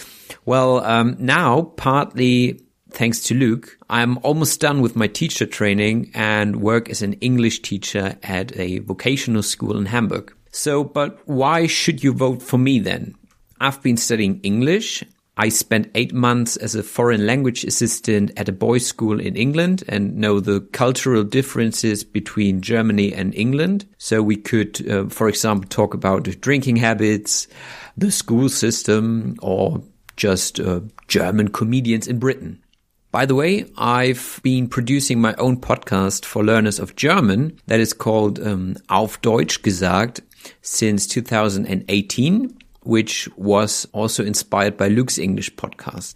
Well, um, now, partly thanks to Luke, I'm almost done with my teacher training and work as an English teacher at a vocational school in Hamburg. So, but why should you vote for me then? I've been studying English. I spent eight months as a foreign language assistant at a boys' school in England and know the cultural differences between Germany and England. So we could, uh, for example, talk about the drinking habits, the school system, or just uh, German comedians in Britain. By the way, I've been producing my own podcast for learners of German that is called um, Auf Deutsch gesagt since two thousand eighteen, which was also inspired by Luke's English podcast.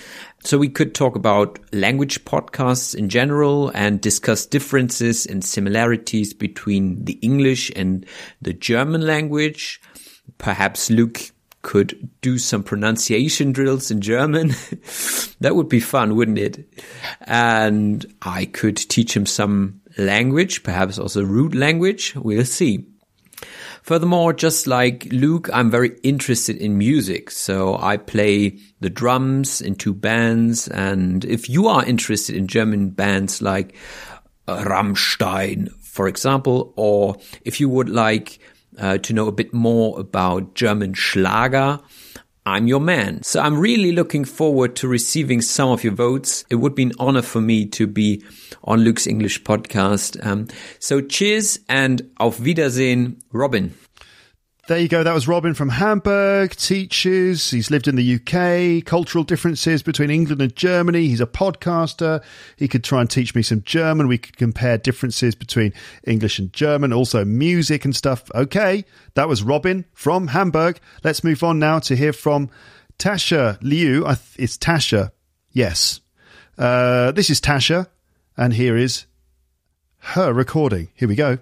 So we could talk about language podcasts in general and discuss differences and similarities between the English and the German language. Perhaps Luke could do some pronunciation drills in German. That would be fun, wouldn't it? And I could teach him some language, perhaps also root language. We'll see. Furthermore, just like Luke, I'm very interested in music. So I play the drums in two bands. And if you are interested in German bands like Rammstein, for example, or if you would like Uh, to know a bit more about German Schlager, I'm your man. So I'm really looking forward to receiving some of your votes. It would be an honor for me to be on Luke's English podcast. Um, so cheers and auf Wiedersehen, Robin. There you go. That was Robin from Hamburg, teaches. He's lived in the U K, cultural differences between England and Germany. He's a podcaster. He could try and teach me some German. We could compare differences between English and German, also music and stuff. Okay, that was Robin from Hamburg. Let's move on now to hear from Tasha Liu. I th- it's Tasha. Yes. Uh, this is Tasha, and here is her recording. Here we go.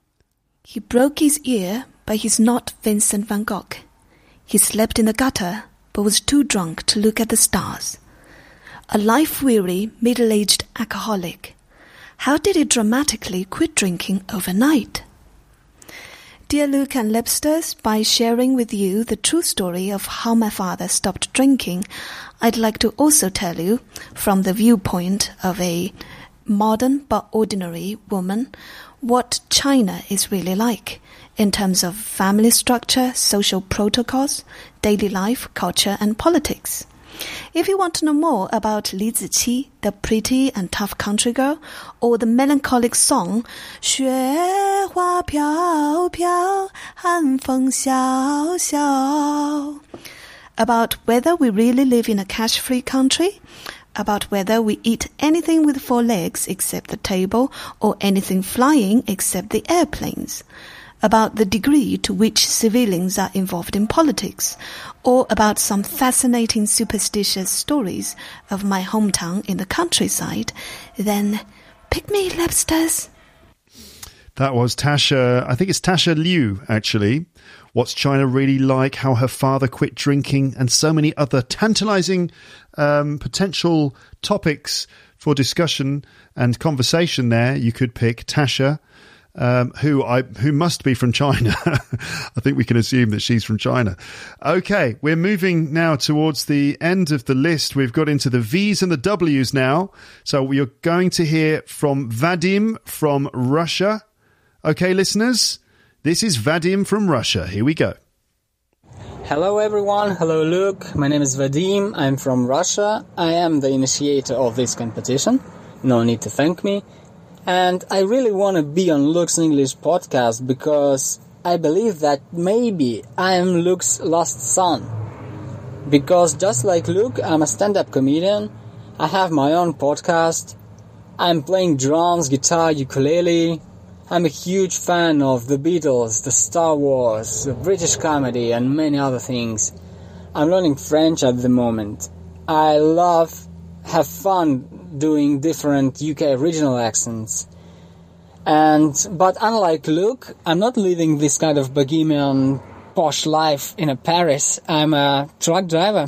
He broke his ear, but he's not Vincent van Gogh. He slept in the gutter, but was too drunk to look at the stars. A life-weary, middle-aged alcoholic. How did he dramatically quit drinking overnight? Dear Luke and Lepsters, by sharing with you the true story of how my father stopped drinking, I'd like to also tell you, from the viewpoint of a modern but ordinary woman, what China is really like in terms of family structure, social protocols, daily life, culture, and politics. If you want to know more about Li Ziqi, the pretty and tough country girl, or the melancholic song 雪花飘飘，寒风萧萧, about whether we really live in a cash-free country, about whether we eat anything with four legs except the table, or anything flying except the airplanes, about the degree to which civilians are involved in politics, or about some fascinating superstitious stories of my hometown in the countryside, then pick me, Lepsters. That was Tasha, I think it's Tasha Liu, actually. What's China really like, how her father quit drinking, and so many other tantalizing um, potential topics for discussion and conversation there. You could pick Tasha, Um, who I who must be from China. I think we can assume that she's from China. Okay, we're moving now towards the end of the list. We've got into the V's and the W's now. So we're going to hear from Vadim from Russia. Okay, listeners, this is Vadim from Russia. Here we go. Hello everyone, hello Luke. My name is Vadim, I'm from Russia. I am the initiator of this competition. No need to thank me. And I really want to be on Luke's English podcast because I believe that maybe I am Luke's lost son. Because just like Luke, I'm a stand-up comedian. I have my own podcast. I'm playing drums, guitar, ukulele. I'm a huge fan of the Beatles, the Star Wars, the British comedy, and many other things. I'm learning French at the moment. I love, have fun doing different U K regional accents. And but unlike Luke, I'm not living this kind of bohemian posh life in a Paris. I'm a truck driver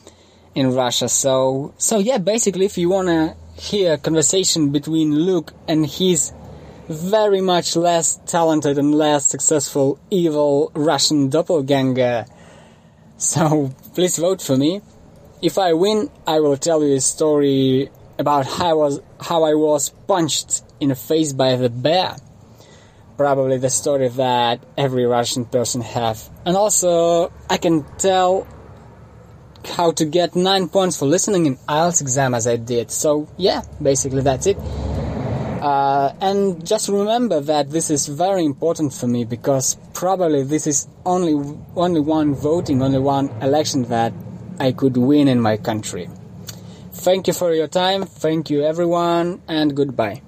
in Russia. So so yeah, basically if you want to hear a conversation between Luke and his very much less talented and less successful evil Russian doppelganger, so please vote for me. If I win, I will tell you a story about how I was how I was punched in the face by the bear. Probably the story that every Russian person have. And also, I can tell how to get nine points for listening in I E L T S exam as I did. So yeah, basically that's it. Uh, and just remember that this is very important for me because probably this is only only one voting, only one election that I could win in my country. Thank you for your time. Thank you, everyone, and goodbye.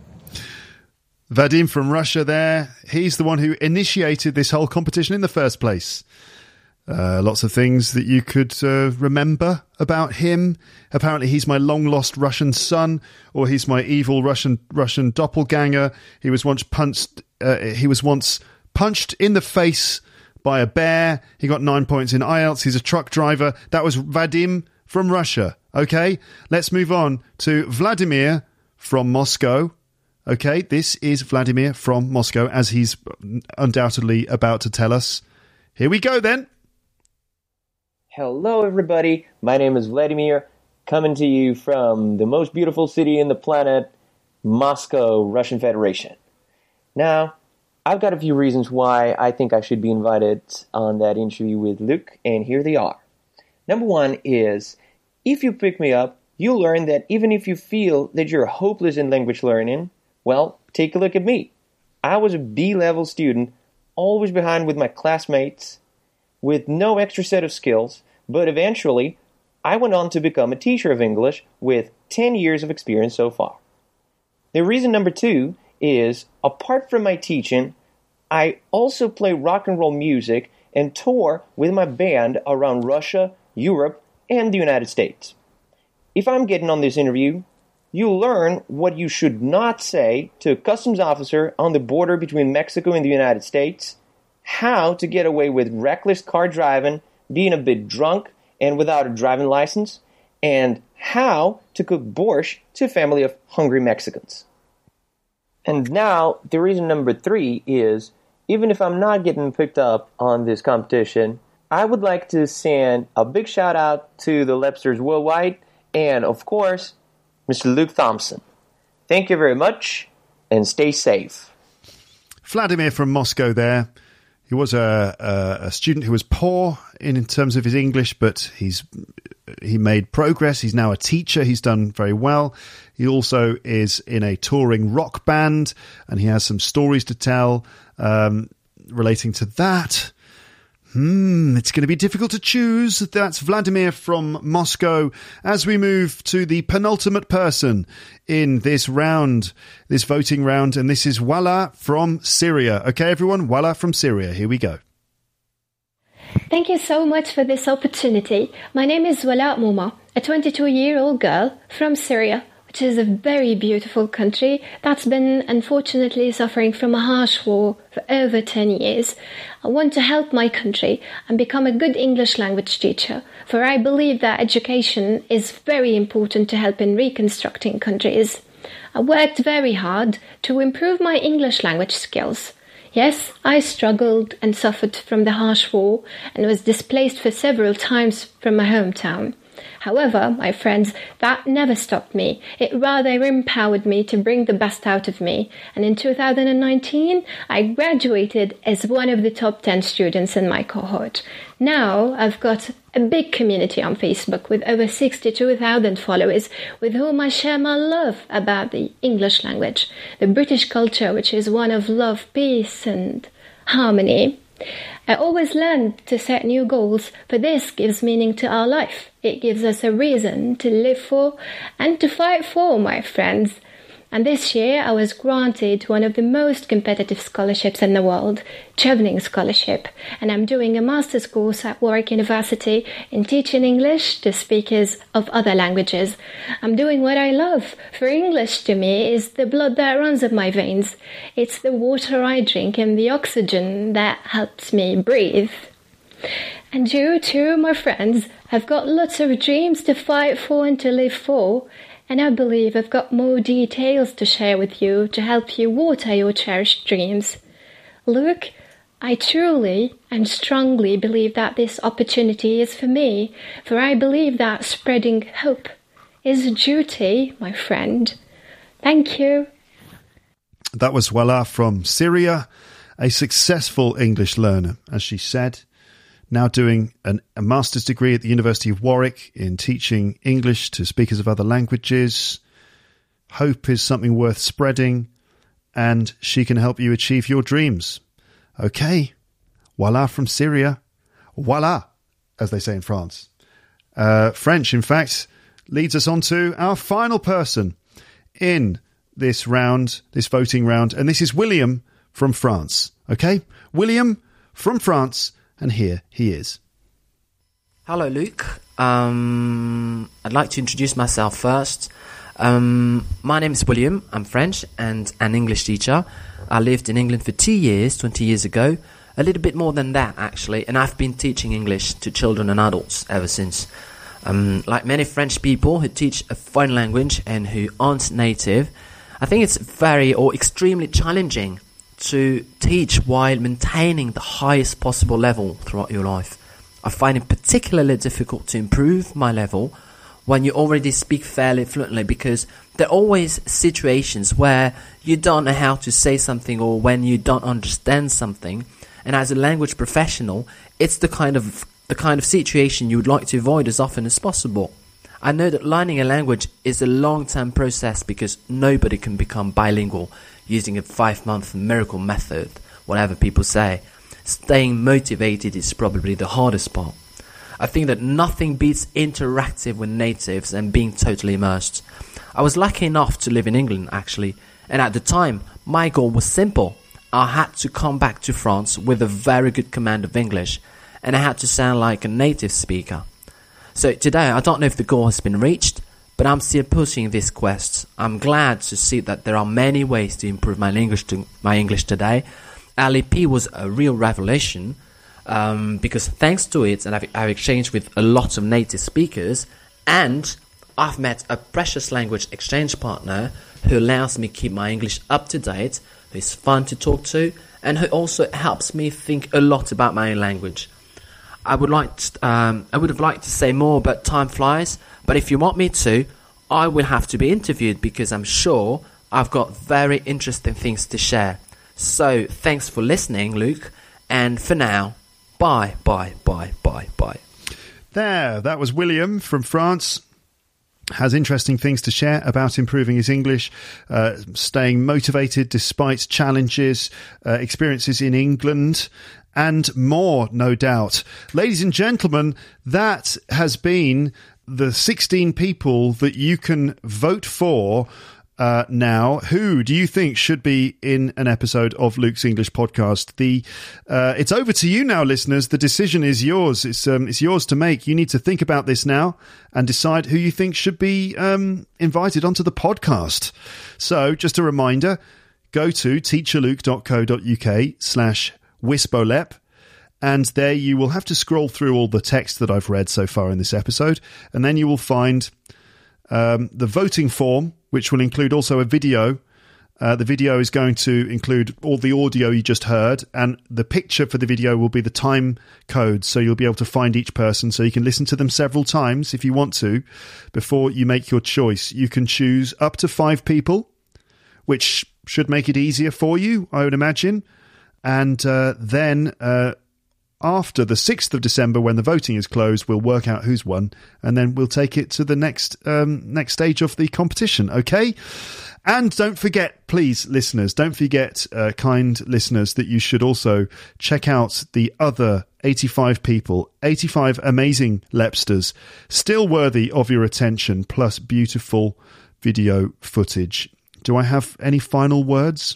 Vadim from Russia there. He's the one who initiated this whole competition in the first place. Uh, lots of things that you could uh, remember about him. Apparently he's my long-lost Russian son, or he's my evil Russian Russian doppelganger. He was once punched. Uh, he was once punched in the face by a bear. He got nine points in I E L T S. He's a truck driver. That was Vadim from Russia. Okay, let's move on to Vladimir from Moscow. Okay, this is Vladimir from Moscow, as he's undoubtedly about to tell us. Here we go then. Hello everybody, my name is Vladimir, coming to you from the most beautiful city in the planet, Moscow, Russian Federation. Now, I've got a few reasons why I think I should be invited on that interview with Luke, and here they are. Number one is, if you pick me up, you'll learn that even if you feel that you're hopeless in language learning, well, take a look at me. I was a B-level student, always behind with my classmates, with no extra set of skills, but eventually I went on to become a teacher of English with ten years of experience so far. The reason number two is, apart from my teaching, I also play rock and roll music and tour with my band around Russia, Europe, and the United States. If I'm getting on this interview, you'll learn what you should not say to a customs officer on the border between Mexico and the United States, how to get away with reckless car driving, being a bit drunk and without a driving license, and how to cook borscht to a family of hungry Mexicans. And now, the reason number three is, even if I'm not getting picked up on this competition, I would like to send a big shout out to the Lepsters worldwide and, of course, Mister Luke Thompson. Thank you very much, and stay safe. Vladimir from Moscow there. He was a, a, a student who was poor in, in terms of his English, but he's he made progress. He's now a teacher. He's done very well. He also is in a touring rock band, and he has some stories to tell um, relating to that. Hmm, it's going to be difficult to choose. That's Vladimir from Moscow. As we move to the penultimate person in this round, this voting round, and this is Wala from Syria. Okay, everyone, Wala from Syria. Here we go. Thank you so much for this opportunity. My name is Wala Mouma, a twenty-two-year-old girl from Syria, which is a very beautiful country that's been unfortunately suffering from a harsh war for over ten years. I want to help my country and become a good English language teacher, for I believe that education is very important to help in reconstructing countries. I worked very hard to improve my English language skills. Yes, I struggled and suffered from the harsh war and was displaced for several times from my hometown. However, my friends, that never stopped me. It rather empowered me to bring the best out of me. And in two thousand nineteen, I graduated as one of the top ten students in my cohort. Now, I've got a big community on Facebook with over sixty-two thousand followers with whom I share my love about the English language, the British culture, which is one of love, peace and harmony. I always learn to set new goals, for this gives meaning to our life. It gives us a reason to live for and to fight for, my friends. And this year I was granted one of the most competitive scholarships in the world, Chevening Scholarship, and I'm doing a master's course at Warwick University in teaching English to speakers of other languages. I'm doing what I love, for English to me is the blood that runs in my veins. It's the water I drink and the oxygen that helps me breathe. And you too, my friends, have got lots of dreams to fight for and to live for. And I believe I've got more details to share with you to help you water your cherished dreams. Luke, I truly and strongly believe that this opportunity is for me, for I believe that spreading hope is a duty, my friend. Thank you. That was Wala from Syria, a successful English learner, as she said. Now doing an, a master's degree at the University of Warwick in teaching English to speakers of other languages. Hope is something worth spreading, and she can help you achieve your dreams. Okay, voila from Syria. Voila, as they say in France. Uh, French, in fact, leads us on to our final person in this round, this voting round, and this is William from France. Okay, William from France. And here he is. Hello, Luke. Um, I'd like to introduce myself first. Um, my name is William. I'm French and an English teacher. I lived in England for two years, twenty years ago. A little bit more than that, actually. And I've been teaching English to children and adults ever since. Um, like many French people who teach a foreign language and who aren't native, I think it's very or extremely challenging to teach while maintaining the highest possible level throughout your life. I find it particularly difficult to improve my level when you already speak fairly fluently, because there are always situations where you don't know how to say something or when you don't understand something, and as a language professional, it's the kind of the kind of situation you would like to avoid as often as possible. I know that learning a language is a long-term process because nobody can become bilingual using a five-month miracle method, whatever people say. Staying motivated is probably the hardest part. I think that nothing beats interactive with natives and being totally immersed. I was lucky enough to live in England, actually, and at the time, my goal was simple. I had to come back to France with a very good command of English, and I had to sound like a native speaker. So today, I don't know if the goal has been reached, but I'm still pushing this quest. I'm glad to see that there are many ways to improve my English to my English today. L E P was a real revelation um, because thanks to it, and I've, I've exchanged with a lot of native speakers, and I've met a precious language exchange partner who allows me to keep my English up to date, who is fun to talk to, and it also helps me think a lot about my language. I would like to, um, I would have liked to say more, but time flies. But if you want me to, I will have to be interviewed because I'm sure I've got very interesting things to share. So thanks for listening, Luke. And for now, bye, bye, bye, bye, bye. There, that was William from France. Has interesting things to share about improving his English, uh, staying motivated despite challenges, uh, experiences in England, and more, no doubt. Ladies and gentlemen, that has been the sixteen people that you can vote for uh, now. Who do you think should be in an episode of Luke's English podcast? The uh, it's over to you now, listeners. The decision is yours. It's um, it's yours to make. You need to think about this now and decide who you think should be um, invited onto the podcast. So, just a reminder: go to teacherluke.co.uk slash Wisbolep, and there you will have to scroll through all the text that I've read so far in this episode, and then you will find um, the voting form, which will include also a video. Uh, the video is going to include all the audio you just heard, and the picture for the video will be the time code, so you'll be able to find each person, so you can listen to them several times if you want to before you make your choice. You can choose up to five people, which should make it easier for you, I would imagine. And uh, then uh, after the sixth of December, when the voting is closed, we'll work out who's won, and then we'll take it to the next um, next stage of the competition, okay? And don't forget, please, listeners, don't forget, uh, kind listeners, that you should also check out the other eighty-five people, eighty-five amazing Lepsters, still worthy of your attention, plus beautiful video footage. Do I have any final words?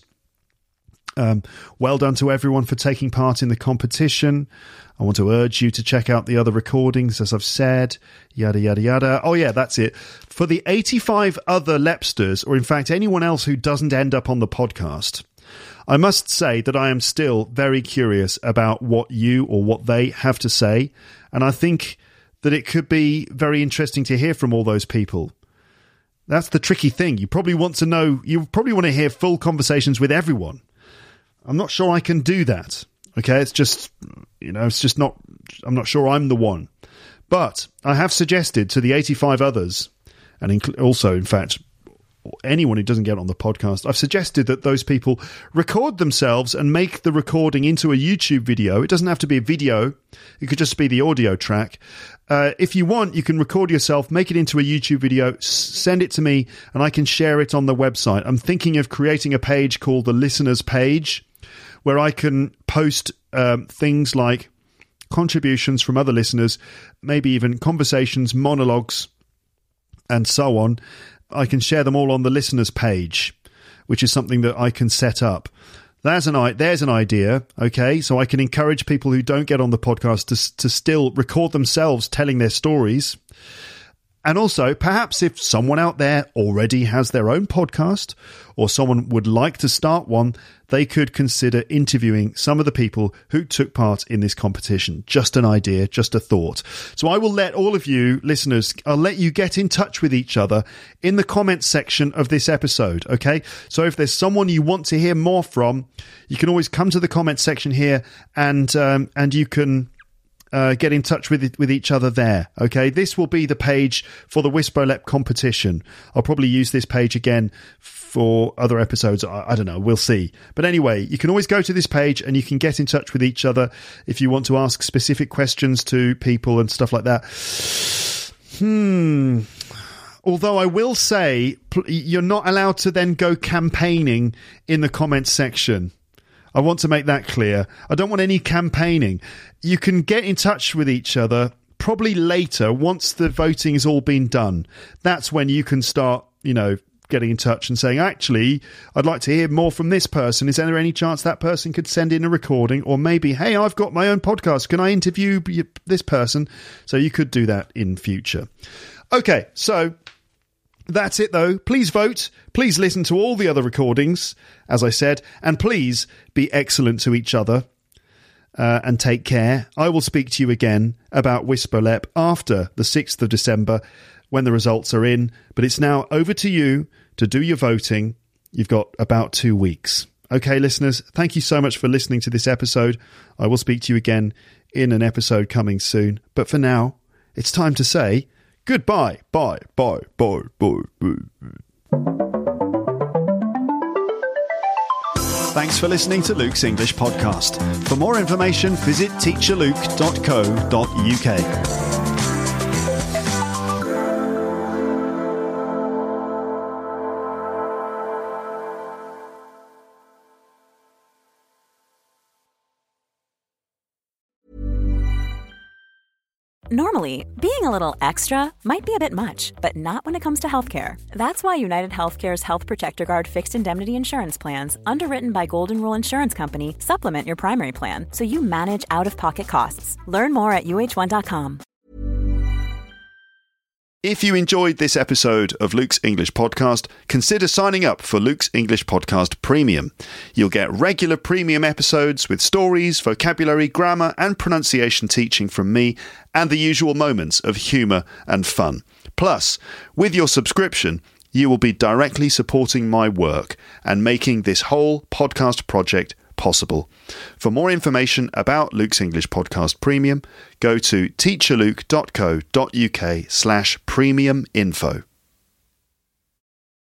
Um, well done to everyone for taking part in the competition. I want to urge you to check out the other recordings, as I've said, yada, yada, yada. Oh, yeah, that's it. For the eighty-five other Lepsters, or in fact anyone else who doesn't end up on the podcast, I must say that I am still very curious about what you or what they have to say, and I think that it could be very interesting to hear from all those people. That's the tricky thing. You probably want to know, you probably want to hear full conversations with everyone. I'm not sure I can do that. Okay, it's just, you know, it's just not, I'm not sure I'm the one. But I have suggested to the eighty-five others, and inc- also, in fact, anyone who doesn't get on the podcast, I've suggested that those people record themselves and make the recording into a YouTube video. It doesn't have to be a video. It could just be the audio track. Uh, if you want, you can record yourself, make it into a YouTube video, s- send it to me, and I can share it on the website. I'm thinking of creating a page called the Listeners page, where I can post um, things like contributions from other listeners, maybe even conversations, monologues, and so on. I can share them all on the Listeners page, which is something that I can set up. There's an, there's an idea, okay? So I can encourage people who don't get on the podcast to, to still record themselves telling their stories. And also, perhaps if someone out there already has their own podcast, or someone would like to start one, they could consider interviewing some of the people who took part in this competition. Just an idea, just a thought. So I will let all of you listeners, I'll let you get in touch with each other in the comments section of this episode, okay? So if there's someone you want to hear more from, you can always come to the comments section here, and um, and you can Uh, get in touch with with each other there. Okay, this will be the page for the Wisbolep competition. I'll probably use this page again for other episodes. I, I don't know. We'll see. But anyway, you can always go to this page and you can get in touch with each other if you want to ask specific questions to people and stuff like that. Hmm. Although I will say, you're not allowed to then go campaigning in the comments section. I want to make that clear. I don't want any campaigning. You can get in touch with each other probably later, once the voting has all been done. That's when you can start, you know, getting in touch and saying, actually, I'd like to hear more from this person. Is there any chance that person could send in a recording? Or maybe, hey, I've got my own podcast. Can I interview this person? So you could do that in future. Okay, so that's it, though. Please vote. Please listen to all the other recordings, as I said, and please be excellent to each other uh, and take care. I will speak to you again about Wisbolep after the sixth of December when the results are in, but it's now over to you to do your voting. You've got about two weeks. Okay, listeners, thank you so much for listening to this episode. I will speak to you again in an episode coming soon. But for now, it's time to say goodbye. Bye, bye, bye, bye, bye. Thanks for listening to Luke's English Podcast. For more information, visit teacher luke dot co dot uk. Normally, being a little extra might be a bit much, but not when it comes to healthcare. That's why United Healthcare's Health Protector Guard fixed indemnity insurance plans, underwritten by Golden Rule Insurance Company, supplement your primary plan so you manage out-of-pocket costs. Learn more at U H one dot com. If you enjoyed this episode of Luke's English Podcast, consider signing up for Luke's English Podcast Premium. You'll get regular premium episodes with stories, vocabulary, grammar and pronunciation teaching from me and the usual moments of humour and fun. Plus, with your subscription, you will be directly supporting my work and making this whole podcast project possible. For more information about Luke's English Podcast Premium, go to teacher luke dot co dot uk slash premium info.